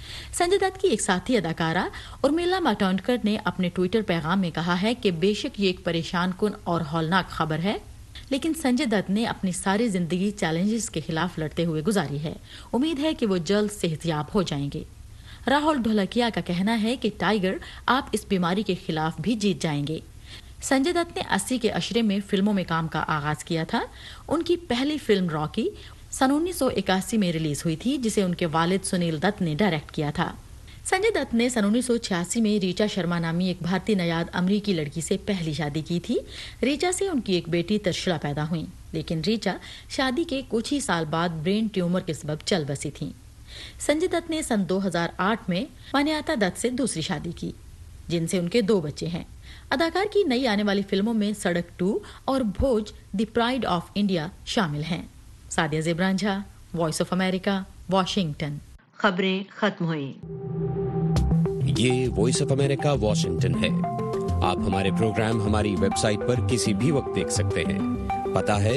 संजय दत्त की एक साथी अदाकारा उर्मिला मातोंडकर ने अपने ट्विटर पैगाम में कहा है कि बेशक ये एक परेशान कुन और हौलनाक खबर है, लेकिन संजय दत्त ने अपनी सारी जिंदगी चैलेंजेस के खिलाफ लड़ते हुए गुजारी है। उम्मीद है कि वो जल्द सेहतयाब हो जाएंगे। राहुल ढोलकिया का कहना है कि टाइगर, आप इस बीमारी के खिलाफ भी जीत जाएंगे। संजय दत्त ने 80 के अशरे में फिल्मों में काम का आगाज किया था। उनकी पहली फिल्म रॉकी सन 1981 में रिलीज हुई थी, जिसे उनके वालिद सुनील दत्त ने डायरेक्ट किया था। संजय दत्त ने सन 1986 में रीचा शर्मा नामी एक भारतीय नयाद अमरीकी लड़की से पहली शादी की थी। रीचा से उनकी एक बेटी तर्शला पैदा हुई, लेकिन रीचा शादी के कुछ ही साल बाद ब्रेन ट्यूमर के सबब चल बसी थी। संजय दत्त ने सन 2008 में मान्यता दत्त से दूसरी शादी की, जिनसे उनके 2 बच्चे हैं। अदाकार की नई आने वाली फिल्मों में सड़क 2 और Bhuj the pride of India शामिल हैं। Sadia Zebranjha, voice of America, Washington. खबरें खत्म हुई। ये वॉइस ऑफ अमेरिका वॉशिंगटन है। आप हमारे प्रोग्राम हमारी वेबसाइट पर किसी भी वक्त देख सकते हैं। पता है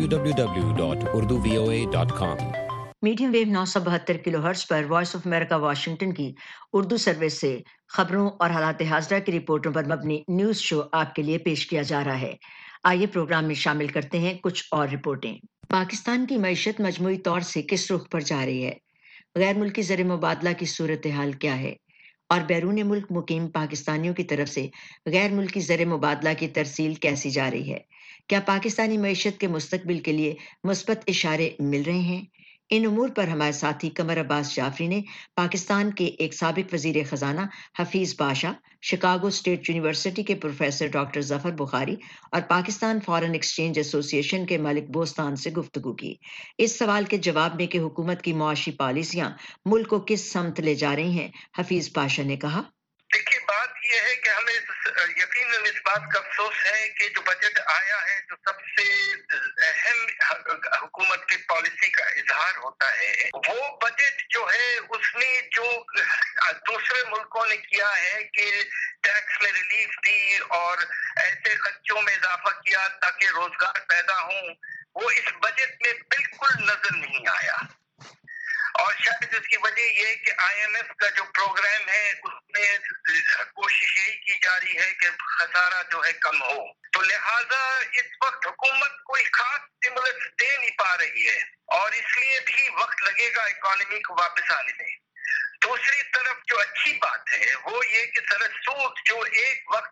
www.urduvoa.com। मीडियम वेव 972 किलोहर्ट्ज पर वॉइस ऑफ अमेरिका वाशिंगटन की उर्दू सर्विस से खबरों और हालात हाज़िरा की रिपोर्टों पर मबनी न्यूज़ शो आपके लिए पेश किया जा रहा है। आइए प्रोग्राम में शामिल करते हैं कुछ और रिपोर्टें। पाकिस्तान की मईशत मजमूई तौर से किस रुख पर जा रही है? गैर मुल्की ज़र मुबादला की सूरत हाल क्या है? और बैरून मुल्क मुकीम पाकिस्तानियों की तरफ से गैर मुल्की ज़र मुबादला की तरसील कैसी जा रही है? क्या पाकिस्तानी मईशत के मुस्तकबिल के लिए मुस्बत इशारे मिल रहे हैं? इन उमूर पर हमारे साथी कमर अब्बास जाफरी ने पाकिस्तान के एक साबिक वजीर खजाना Hafeez Pasha, Chicago state university के प्रोफेसर डॉक्टर जफर बुखारी और पाकिस्तान फॉरेन एक्सचेंज एसोसिएशन के मालिक बोस्तान से गुफ्तगू की। इस सवाल के जवाब में कि हुकूमत की मुआशी पॉलिसियां मुल्क को किस समत ले जा रही हैं, हफीज पाशा ने कहा, देखिए बात यह है कि हमें यकीनन इस बात का अफसोस है कि जो बजट आया है, जो सबसे अहम हुकूमत की पॉलिसी का इजहार होता है, वो बजट जो है उसने जो दूसरे मुल्कों ने किया है कि टैक्स में रिलीफ दी और ऐसे खर्चों में इजाफा किया ताकि रोजगार पैदा हो, वो इस बजट में बिल्कुल नजर नहीं आया। और शायद इसकी वजह ये है कि IMF का जो प्रोग्राम है उसमें कोशिश यही की जा रही है कि खसारा जो है कम हो, तो लिहाजा इस वक्त हुकूमत कोई खास स्टिमुलस दे नहीं पा रही है और इसलिए भी वक्त लगेगा इकोनॉमी को वापस आने में। दूसरी तरफ जो अच्छी बात है वो ये कि सरद सूद जो एक वक्त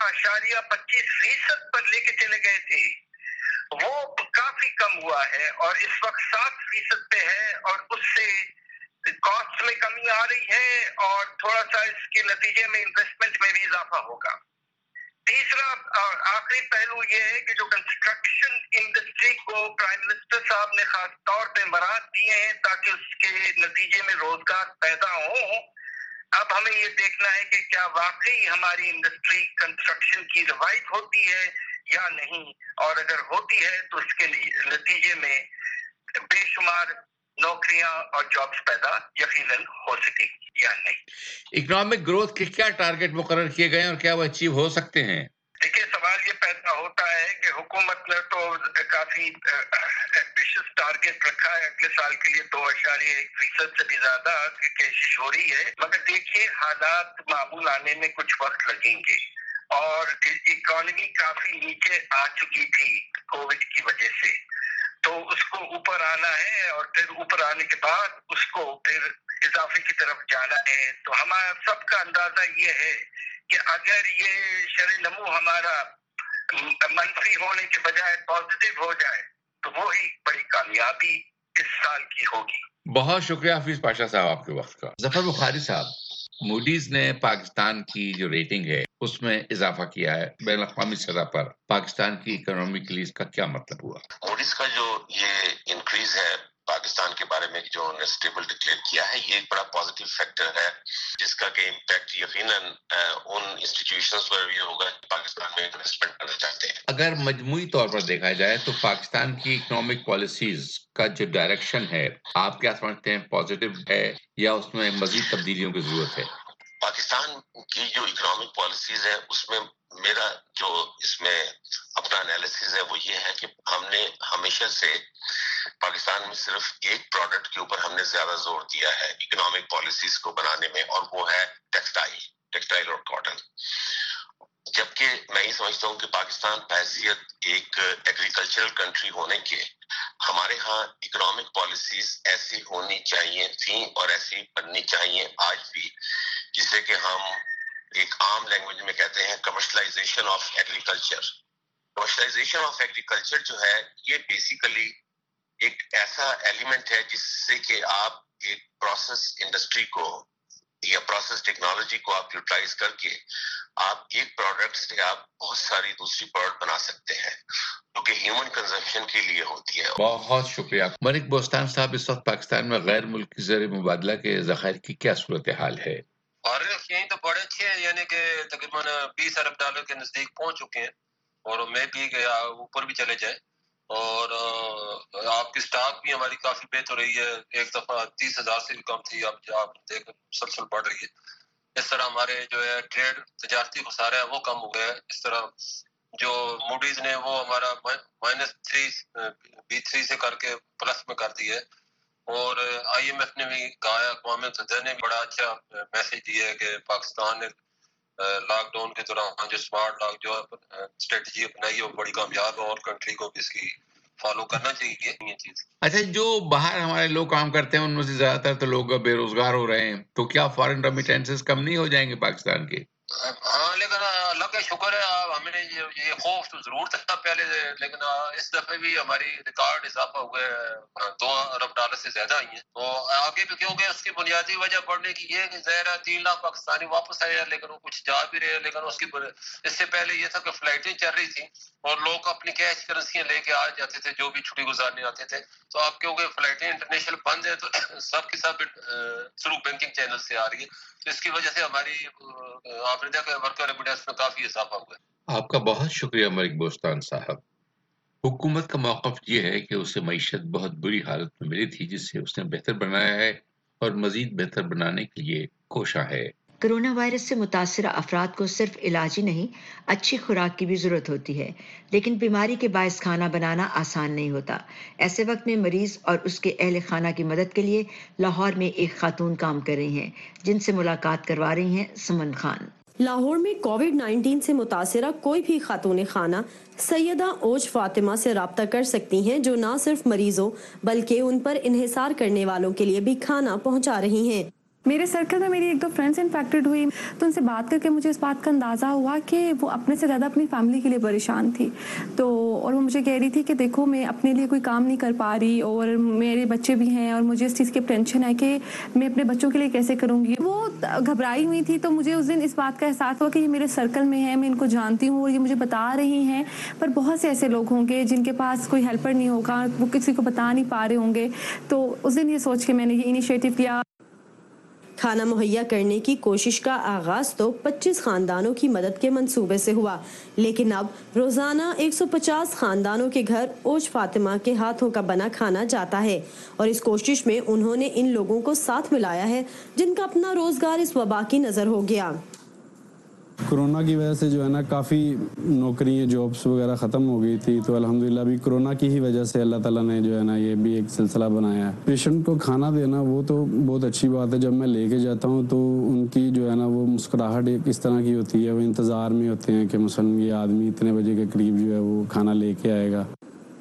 13.25% पर लेके चले गए थे, वो काफी कम हुआ है और इस वक्त 7% पे है और उससे कॉस्ट में कमी आ रही है और थोड़ा सा इसके नतीजे में इन्वेस्टमेंट में भी इजाफा होगा। तीसरा और आखिरी पहलू ये है कि जो कंस्ट्रक्शन इंडस्ट्री को प्राइम मिनिस्टर साहब ने खास तौर पे मराद दिए हैं ताकि उसके नतीजे में रोजगार पैदा हो, अब हमें ये देखना है कि क्या वाकई हमारी इंडस्ट्री कंस्ट्रक्शन की रिवाइव होती है या नहीं, और अगर होती है तो उसके नतीजे में बेशुमार नौकरियां और जॉब्स पैदा यकीनन हो सकेगी या नहीं। इकोनॉमिक ग्रोथ के क्या टारगेट मुकर्रर किए गए हैं और क्या वो अचीव हो सकते हैं? देखिए सवाल ये पैदा होता है कि हुकूमत ने तो काफी एम्बिशियस टारगेट रखा है अगले साल के लिए 2.1% से भी ज्यादा की कोशिश हो रही है, मगर देखिए हालात मामूल आने में कुछ वक्त लगेंगे और इकोनॉमी काफी नीचे आ चुकी थी कोविड की वजह से, तो उसको ऊपर आना है और फिर ऊपर आने के बाद उसको फिर इजाफे की तरफ जाना है। तो हमारा सबका अंदाजा ये है कि अगर ये शर-ए-नमू हमारा मंफी होने के बजाय पॉजिटिव हो जाए तो वो ही बड़ी कामयाबी इस साल की होगी। बहुत शुक्रिया हफीज पाशा साहब आपके वक्त का। जफर बुखारी साहब, मूडीज ने पाकिस्तान की जो रेटिंग है उसमें इजाफा किया है, बैन अक़वामी सतह पर पाकिस्तान की इकोनॉमी के लिए इसका क्या मतलब हुआ? मूडीज का जो ये इंक्रीज है पाकिस्तान के बारे में जो उन्होंने स्टेबल डिक्लेयर किया है, ये एक बड़ा पॉजिटिव फैक्टर है जिसका कि इम्पैक्ट यकीनन उन इंस्टीट्यूशंस पर भी होगा पाकिस्तान में इन्वेस्टमेंट करना चाहते हैं। अगर मजमूई तौर पर देखा जाए तो पाकिस्तान की इकोनॉमिक पॉलिसीज का जो डायरेक्शन है, आप क्या समझते हैं, पॉजिटिव है या उसमें मजीद तब्दीलियों की जरूरत है? पाकिस्तान की जो इकोनॉमिक पॉलिसीज है उसमें मेरा जो इसमें अपना एनालिसिस है वो ये है कि हमने हमेशा से پاکستان میں صرف ایک پروڈکٹ کے اوپر ہم نے زیادہ زور دیا ہے اکنامک پالیسیز کو بنانے میں، اور وہ ہے ٹیکسٹائل اور کاٹن. جبکہ میں یہ سمجھتا ہوں کہ پاکستان بحیثیت ایک ایگریکلچرل کنٹری ہونے کے ہمارے ہاں اکنامک پالیسیز ایسی ہونی چاہیے تھیں اور ایسی بننی چاہیے آج بھی، جسے کہ ہم ایک عام لینگویج میں کہتے ہیں commercialisation of agriculture. Commercialisation of agriculture جو ہے یہ بیسیکلی ایک ایسا ایلیمنٹ ہے جس سے کہ آپ ایک پروسیس انڈسٹری کو یا پروسیس ٹیکنالوجی کو آپ یوٹیلائز کر کے آپ ایک پروڈکٹ سے آپ بہت ساری دوسری پروڈکٹ بنا سکتے ہیں جو کہ ہیومن کنزمپشن کے لیے ہوتی ہے. بہت شکریہ ملک بوستان صاحب. اس وقت پاکستان میں غیر ملکی زر مبادلہ کے ذخائر کی کیا صورتحال ہے؟ اور یہیں تو بڑے اچھے ہیں، یعنی کہ تقریباً $20 ارب کے نزدیک پہنچ چکے ہیں، اور میں بھی گیا اوپر بھی چلے جائیں. اور آپ کی سٹاک بھی ہماری کافی بہتر رہی ہے، ایک دفعہ 30,000 سے بھی کم تھی، اب آپ دیکھ مسلسل بڑھ رہی ہے. اس طرح ہمارے جو ہے ٹریڈ تجارتی خسارہ ہے وہ کم ہو گیا ہے. اس طرح جو موڈیز نے وہ ہمارا -3 سے کر کے پلس میں کر دی ہے. اور IMF نے بھی کہا ہے، اقوام متحدہ نے بھی بڑا اچھا میسج دیا ہے کہ پاکستان نے لاک ڈاؤن کے دوران جو اسمارٹ لاک جو اسٹریٹجی اپنائی ہے وہ بڑی کامیاب ہے، اور کنٹری کو بھی اس کی فالو کرنا چاہیے یہ چیز. اچھا، جو باہر ہمارے لوگ کام کرتے ہیں ان میں سے زیادہ تر تو لوگ بے روزگار ہو رہے ہیں، تو کیا فارن ریمیٹنسز کم نہیں ہو جائیں گے پاکستان کے؟ ہاں، لیکن اللہ کا شکر ہے ہمیں یہ خوف تو ضرور تھا پہلے، لیکن اس دفعہ بھی ہماری ریکارڈ اضافہ ہو گیا، $2 ارب سے زیادہ آئی ہیں. تو آگے بھی کیونکہ اس کی بنیادی وجہ بڑھنے کی یہ کہ ظاہر ہے 3 لاکھ پاکستانی واپس آئے ہیں، لیکن وہ کچھ جا بھی رہے ہیں. لیکن اس سے پہلے یہ تھا کہ فلائٹیں چل رہی تھیں اور لوگ اپنی کیش کرنسیاں لے کے آ جاتے تھے جو بھی چھٹی گزارنے آتے تھے. تو اب کیونکہ فلائٹیں انٹرنیشنل بند ہیں تو سب کی سب تھرو بینکنگ چینل سے آ رہی ہے. تو اس کی وجہ سے ہماری آپ نے دیکھا ورکر ریمیٹنس میں کافی اضافہ ہوا ہے. آپ کا بہت شکریہ ملک بوستان صاحب. حکومت کا موقف یہ ہے کہ اسے معیشت بہت بری حالت میں ملی تھی، جس سے اس نے بہتر بنایا ہے اور مزید بہتر بنانے کے لیے کوشاں ہے. کرونا وائرس سے متاثرہ افراد کو صرف علاج ہی نہیں، اچھی خوراک کی بھی ضرورت ہوتی ہے، لیکن بیماری کے باعث کھانا بنانا آسان نہیں ہوتا. ایسے وقت میں مریض اور اس کے اہل خانہ کی مدد کے لیے لاہور میں ایک خاتون کام کر رہی ہیں، جن سے ملاقات کروا رہی ہیں سمن خان. لاہور میں کووڈ-19 سے متاثرہ کوئی بھی خاتون خانہ سیدہ اوج فاطمہ سے رابطہ کر سکتی ہیں، جو نہ صرف مریضوں بلکہ ان پر انحصار کرنے والوں کے لیے بھی کھانا پہنچا رہی ہیں. میرے سرکل میں میری 1-2 فرینڈس انفیکٹڈ ہوئی، تو ان سے بات کر کے مجھے اس بات کا اندازہ ہوا کہ وہ اپنے سے زیادہ اپنی فیملی کے لیے پریشان تھی. اور وہ مجھے کہہ رہی تھی کہ دیکھو میں اپنے لیے کوئی کام نہیں کر پا رہی، اور میرے بچے بھی ہیں اور مجھے اس چیز کی ٹینشن ہے کہ میں اپنے بچوں کے لیے کیسے کروں گی. وہ گھبرائی ہوئی تھی. تو مجھے اس دن اس بات کا احساس ہوا کہ یہ میرے سرکل میں ہے، میں ان کو جانتی ہوں اور یہ مجھے بتا رہی ہیں، پر بہت سے ایسے لوگ ہوں گے جن کے پاس کوئی ہیلپر نہیں ہوگا، وہ کسی کو بتا نہیں پا رہے ہوں گے. تو اس دن یہ سوچ کے میں نے یہ انیشیٹو کیا. کھانا مہیا کرنے کی کوشش کا آغاز تو 25 خاندانوں کی مدد کے منصوبے سے ہوا، لیکن اب روزانہ 150 خاندانوں کے گھر اوج فاطمہ کے ہاتھوں کا بنا کھانا جاتا ہے، اور اس کوشش میں انہوں نے ان لوگوں کو ساتھ ملایا ہے جن کا اپنا روزگار اس وبا کی نظر ہو گیا. کرونا کی وجہ سے جو ہے نا کافی نوکریاں جابس وغیرہ ختم ہو گئی تھی، تو الحمدللہ ابھی کرونا کی ہی وجہ سے اللہ تعالیٰ نے جو ہے نا یہ بھی ایک سلسلہ بنایا ہے. پیشنٹ کو کھانا دینا وہ تو بہت اچھی بات ہے. جب میں لے کے جاتا ہوں تو ان کی جو ہے نا وہ مسکراہٹ ایک اس طرح کی ہوتی ہے، وہ انتظار میں ہوتے ہیں کہ مثلاً یہ آدمی اتنے بجے کے قریب جو ہے وہ کھانا لے کے آئے گا.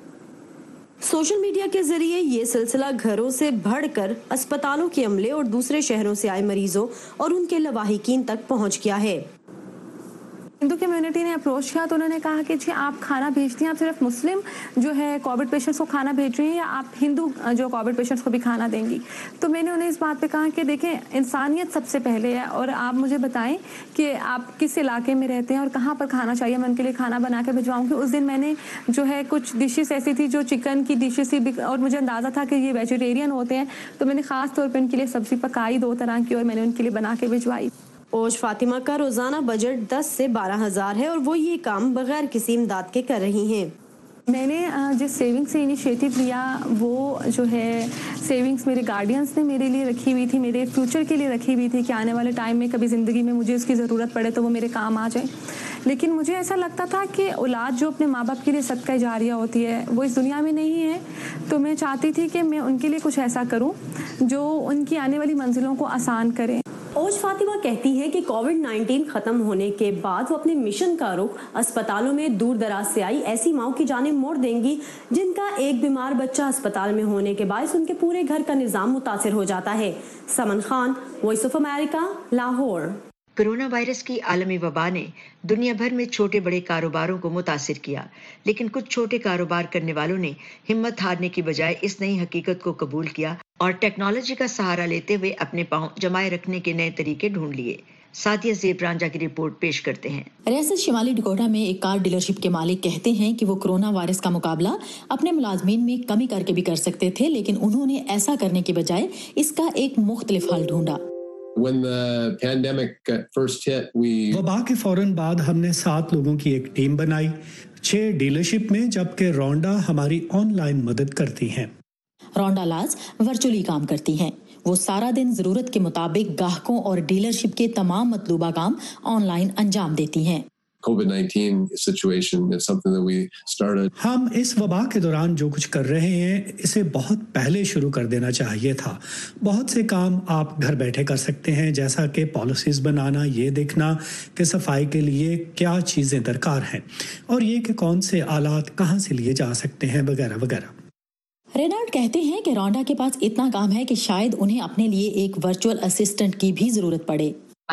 سوشل میڈیا کے ذریعے یہ سلسلہ گھروں سے بڑھ کر اسپتالوں کے عملے اور دوسرے شہروں سے آئے مریضوں اور ان کے لواحقین تک پہنچ گیا ہے. ہندو کمیونٹی نے اپروچ کیا تو انہوں نے کہا کہ جی آپ کھانا بھیجتی ہیں، آپ صرف مسلم جو ہے کووڈ پیشنٹس کو کھانا بھیج رہی ہیں یا آپ ہندو جو کووڈ پیشنٹس کو بھی کھانا دیں گی؟ تو میں نے انہیں اس بات پہ کہا کہ دیکھیں انسانیت سب سے پہلے ہے، اور آپ مجھے بتائیں کہ آپ کس علاقے میں رہتے ہیں اور کہاں پر کھانا چاہیے، میں ان کے لیے کھانا بنا کے بھجواؤں گی. اس دن میں نے جو ہے کچھ ڈشز ایسی تھی جو چکن کی ڈشز تھی، اور مجھے اندازہ تھا کہ یہ ویجیٹیرین ہوتے ہیں، تو میں نے خاص طور پہ ان کے لیے سبزی پکائی 2 طرح کی اور میں نے ان کے لیے بنا کے بھجوائی. اوج فاطمہ کا روزانہ بجٹ 10 سے 12 ہزار ہے، اور وہ یہ کام بغیر کسی امداد کے کر رہی ہیں. میں نے جس سیونگ سے انیشیٹو لیا وہ جو ہے سیونگز میرے گارڈینس نے میرے لیے رکھی ہوئی تھی، میرے فیوچر کے لیے رکھی ہوئی تھی کہ آنے والے ٹائم میں کبھی زندگی میں مجھے اس کی ضرورت پڑے تو وہ میرے کام آ جائے. लेकिन मुझे ऐसा लगता था कि औलाद जो अपने माँ बाप के लिए सदका जारिया होती है वो इस दुनिया में नहीं है, तो मैं चाहती थी कि मैं उनके लिए कुछ ऐसा करूं जो उनकी आने वाली मंजिलों को आसान करे। ओज फातिमा कहती है कि कोविड-19 खत्म होने के बाद वो अपने मिशन का रुख अस्पतालों में दूर दराज से आई ऐसी माओं की जानिब मोड़ देंगी जिनका एक बीमार बच्चा अस्पताल में होने के बायस उनके पूरे घर का निजाम मुतासिर हो जाता है। Saman Khan, voice of America, Lahore. Corona virus की आलमी वबा ने दुनिया भर में छोटे बड़े कारोबारों को मुतासिर किया, लेकिन कुछ छोटे कारोबार करने वालों ने हिम्मत हारने की बजाय इस नई हकीकत को कबूल किया और टेक्नोलॉजी का सहारा लेते हुए अपने पांव जमाए रखने के नए तरीके ढूंढ लिए। सादिया ज़ेब रांझा की रिपोर्ट पेश करते हैं। रियासत शिमाली डकोटा में एक कार डीलरशिप के मालिक कहते हैं कि वो कोरोना वायरस का मुकाबला अपने मुलाजमीन में कमी करके भी कर सकते थे, लेकिन उन्होंने ऐसा करने के बजाय इसका एक मुख्तलिफ हल ढूंढा। When the pandemic first hit, वबा के फौरन बाद हमने 7 लोगों की एक टीम बनाई, 6 डीलरशिप में, जबकि रोंडा हमारी ऑनलाइन मदद करती हैं। रोंडा लाज वर्चुअली काम करती हैं। वो सारा दिन जरूरत के मुताबिक ग्राहकों और डीलरशिप के तमाम मतलूबा काम ऑनलाइन अंजाम देती हैं। COVID-19 situation is something that we started. हम इस वबा के दौरान जो कुछ कर रहे हैं इसे बहुत पहले शुरू कर देना चाहिए था। बहुत से काम आप घर बैठे कर सकते हैं, जैसा कि पॉलिसीज बनाना, ये देखना कि सफाई के लिए क्या चीज़ें दरकार हैं और ये कि कौन से आलात कहाँ से लिए जा सकते हैं वगैरह वगैरह। रेनाल्ड कहते हैं कि रोंडा के पास इतना काम है कि शायद उन्हें अपने लिए एक वर्चुअल असिस्टेंट की भी जरूरत पड़े।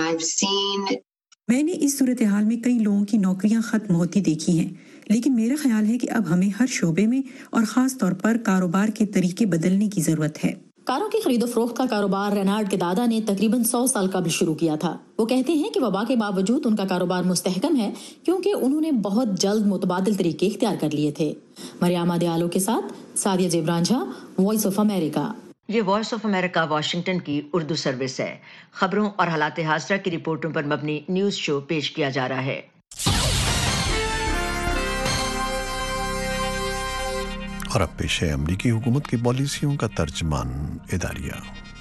मैंने इस सूरत हाल में कई लोगों की नौकरियां खत्म होती देखी हैं, लेकिन मेरा ख्याल है कि अब हमें हर शोबे में और ख़ास तौर पर कारोबार के तरीके बदलने की ज़रूरत है। कारों की खरीदो फरोख्त का कारोबार रेनाल्ड के दादा ने तकरीबन 100 साल कबल शुरू किया था। वो कहते हैं कि वबा के बावजूद उनका कारोबार मुस्तहकम है क्योंकि उन्होंने बहुत जल्द मुतबादिल तरीके इख्तियार कर लिए थे। मरियामा दयालो के साथ Sadia Zeb Ranjha, voice of America. ये वॉइस ऑफ अमेरिका वाशिंगटन की उर्दू सर्विस है। खबरों और हालात हाज़िरा की रिपोर्टों पर मबनी न्यूज़ शो पेश किया जा रहा है। और अब पेश है अमरीकी हुकूमत की पॉलिसियों का तर्जमान इदारिया।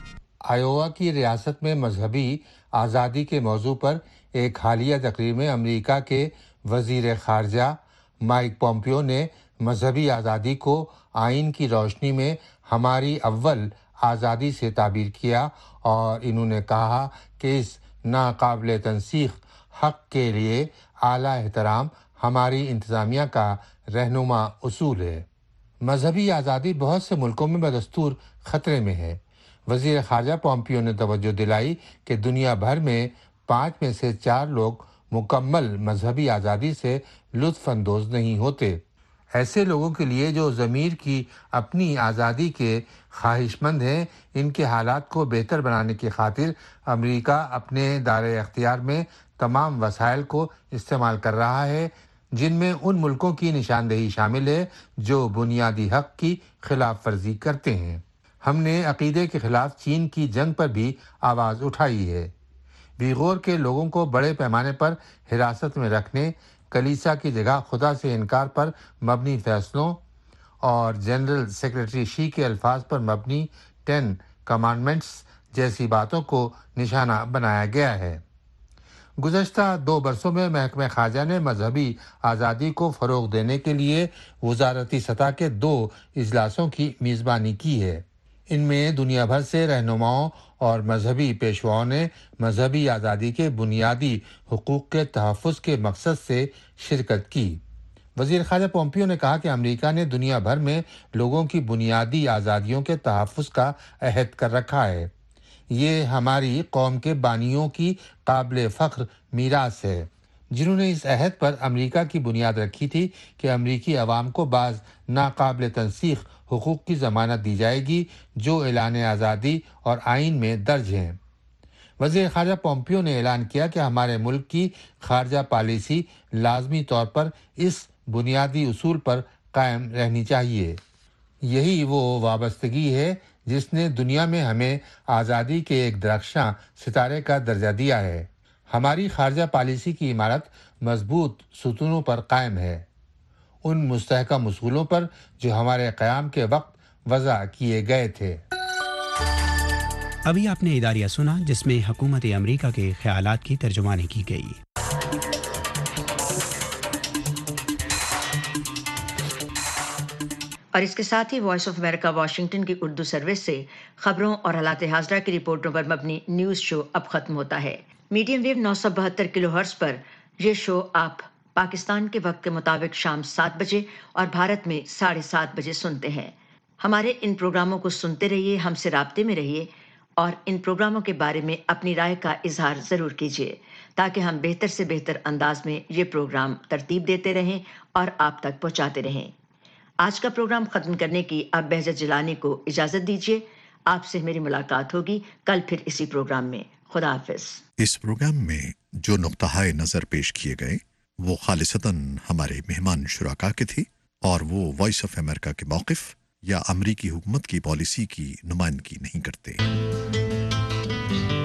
आयोवा की रियासत में मजहबी आज़ादी के मौजू पर एक हालिया तकरीर में अमरीका के वज़ीर ख़ारजा माइक पोम्पियो ने मजहबी आज़ादी को आइन की रोशनी में हमारी अव्वल आज़ादी से ताबीर किया और इन्होंने कहा कि इस नाकाबिल तनसीख हक़ के लिए आला एहतराम हमारी इंतज़ामिया का रहनुमा उसूल है। मजहबी आज़ादी बहुत से मुल्कों में बदस्तूर ख़तरे में है। वज़ीर ख़ारजा पोम्पियो ने तवज्जो दिलाई कि दुनिया भर में 5 में से 4 लोग मुकम्मल मजहबी आज़ादी से लुत्फ़ अंदोज़ नहीं होते। ऐसे लोगों के लिए जो ज़मीर की अपनी आज़ादी के ख्वाहिशमंद हैं, इनके हालात को बेहतर बनाने की खातिर अमेरिका अपने दायरे अख्तियार में तमाम वसाइल को इस्तेमाल कर रहा है, जिनमें उन मुल्कों की निशानदेही शामिल है जो बुनियादी हक़ की खिलाफ वर्जी करते हैं। हमने अक़ीदे के ख़िलाफ़ चीन की जंग पर भी आवाज़ उठाई है। वीगोर के लोगों को बड़े पैमाने पर हिरासत में रखने, कलीसिया की जगह खुदा से इनकार पर मबनी फैसलों और जनरल सेक्रेटरी शी के अल्फाज पर मबनी 10 कमांडमेंट्स जैसी बातों को निशाना बनाया गया है। गुज़श्ता 2 बरसों में महकमे ख़ारजा ने मजहबी आज़ादी को फ़रोग़ देने के लिए वज़ारती सतह के 2 इजलासों की मेज़बानी की है। इनमें दुनिया भर से रहनुमाओं और मजहबी पेशवाओं ने मजहबी आज़ादी के बुनियादी हुकूक़ के तहफ़्फ़ुज़ के मकसद से शिरकत की। वज़ीर ख़ारजा पोम्पियो ने कहा कि अमेरिका ने दुनिया भर में लोगों की बुनियादी आज़ादियों के तहफ़्फ़ुज़ का अहद कर रखा है। ये हमारी कौम के बानियों की काबिल फ़ख्र मीरास है, जिन्होंने इस अहद पर अमेरिका की बुनियाद रखी थी कि अमेरिकी अवाम को बाज़ नाकाबिल तनसीख हुकूक़ की ज़मानत दी जाएगी जो ऐलान आज़ादी और आइन में दर्ज हैं। वज़ीर ख़ारजा पोम्पियो ने ऐलान किया कि हमारे मुल्क की ख़ारजा पॉलिसी लाजमी तौर पर इस बुनियादी उसूल पर कायम रहनी चाहिए। यही वो वाबस्तगी है जिसने दुनिया में हमें आज़ादी के एक दरख्शां सितारे का दर्जा दिया है। हमारी ख़ारजा पॉलिसी की इमारत मजबूत सुतूनों पर कायम है, उन मुस्तहकम उसूलों पर जो हमारे क़याम के वक्त वज़ा किए गए थे। अभी आपने इदारिया सुना जिसमें हुकूमत अमरीका के ख़यालात की तर्जुमानी की गई। और इसके साथ ही वॉइस ऑफ अमेरिका वाशिंगटन की उर्दू सर्विस से खबरों और हालात हाज़रा की रिपोर्टों पर मबनी न्यूज़ शो अब खत्म होता है। मीडियम वेव 972 किलोहर्ट्ज पर यह शो आप पाकिस्तान के वक्त के मुताबिक शाम 7 बजे और भारत में 7:30 बजे सुनते हैं। हमारे इन प्रोग्रामों को सुनते रहिए, हमसे राब्ते में रहिए और इन प्रोग्रामों के बारे में अपनी राय का इजहार ज़रूर कीजिए ताकि हम बेहतर से बेहतर अंदाज में ये प्रोग्राम तरतीब देते रहें और आप तक पहुंचाते रहें। आज का प्रोग्राम खत्म करने की अब बहजत जिलानी को इजाजत दीजिए। आपसे मेरी मुलाकात होगी कल फिर इसी प्रोग्राम में। खुदा हाफिज। इस प्रोग्राम में जो नुक्ताए नजर पेश किए गए वो खालिसतन हमारे मेहमान शुराका के थे और वो वॉइस ऑफ अमेरिका के मौक़िफ़ या अमरीकी हुकूमत की पॉलिसी की नुमाइंदगी नहीं करते।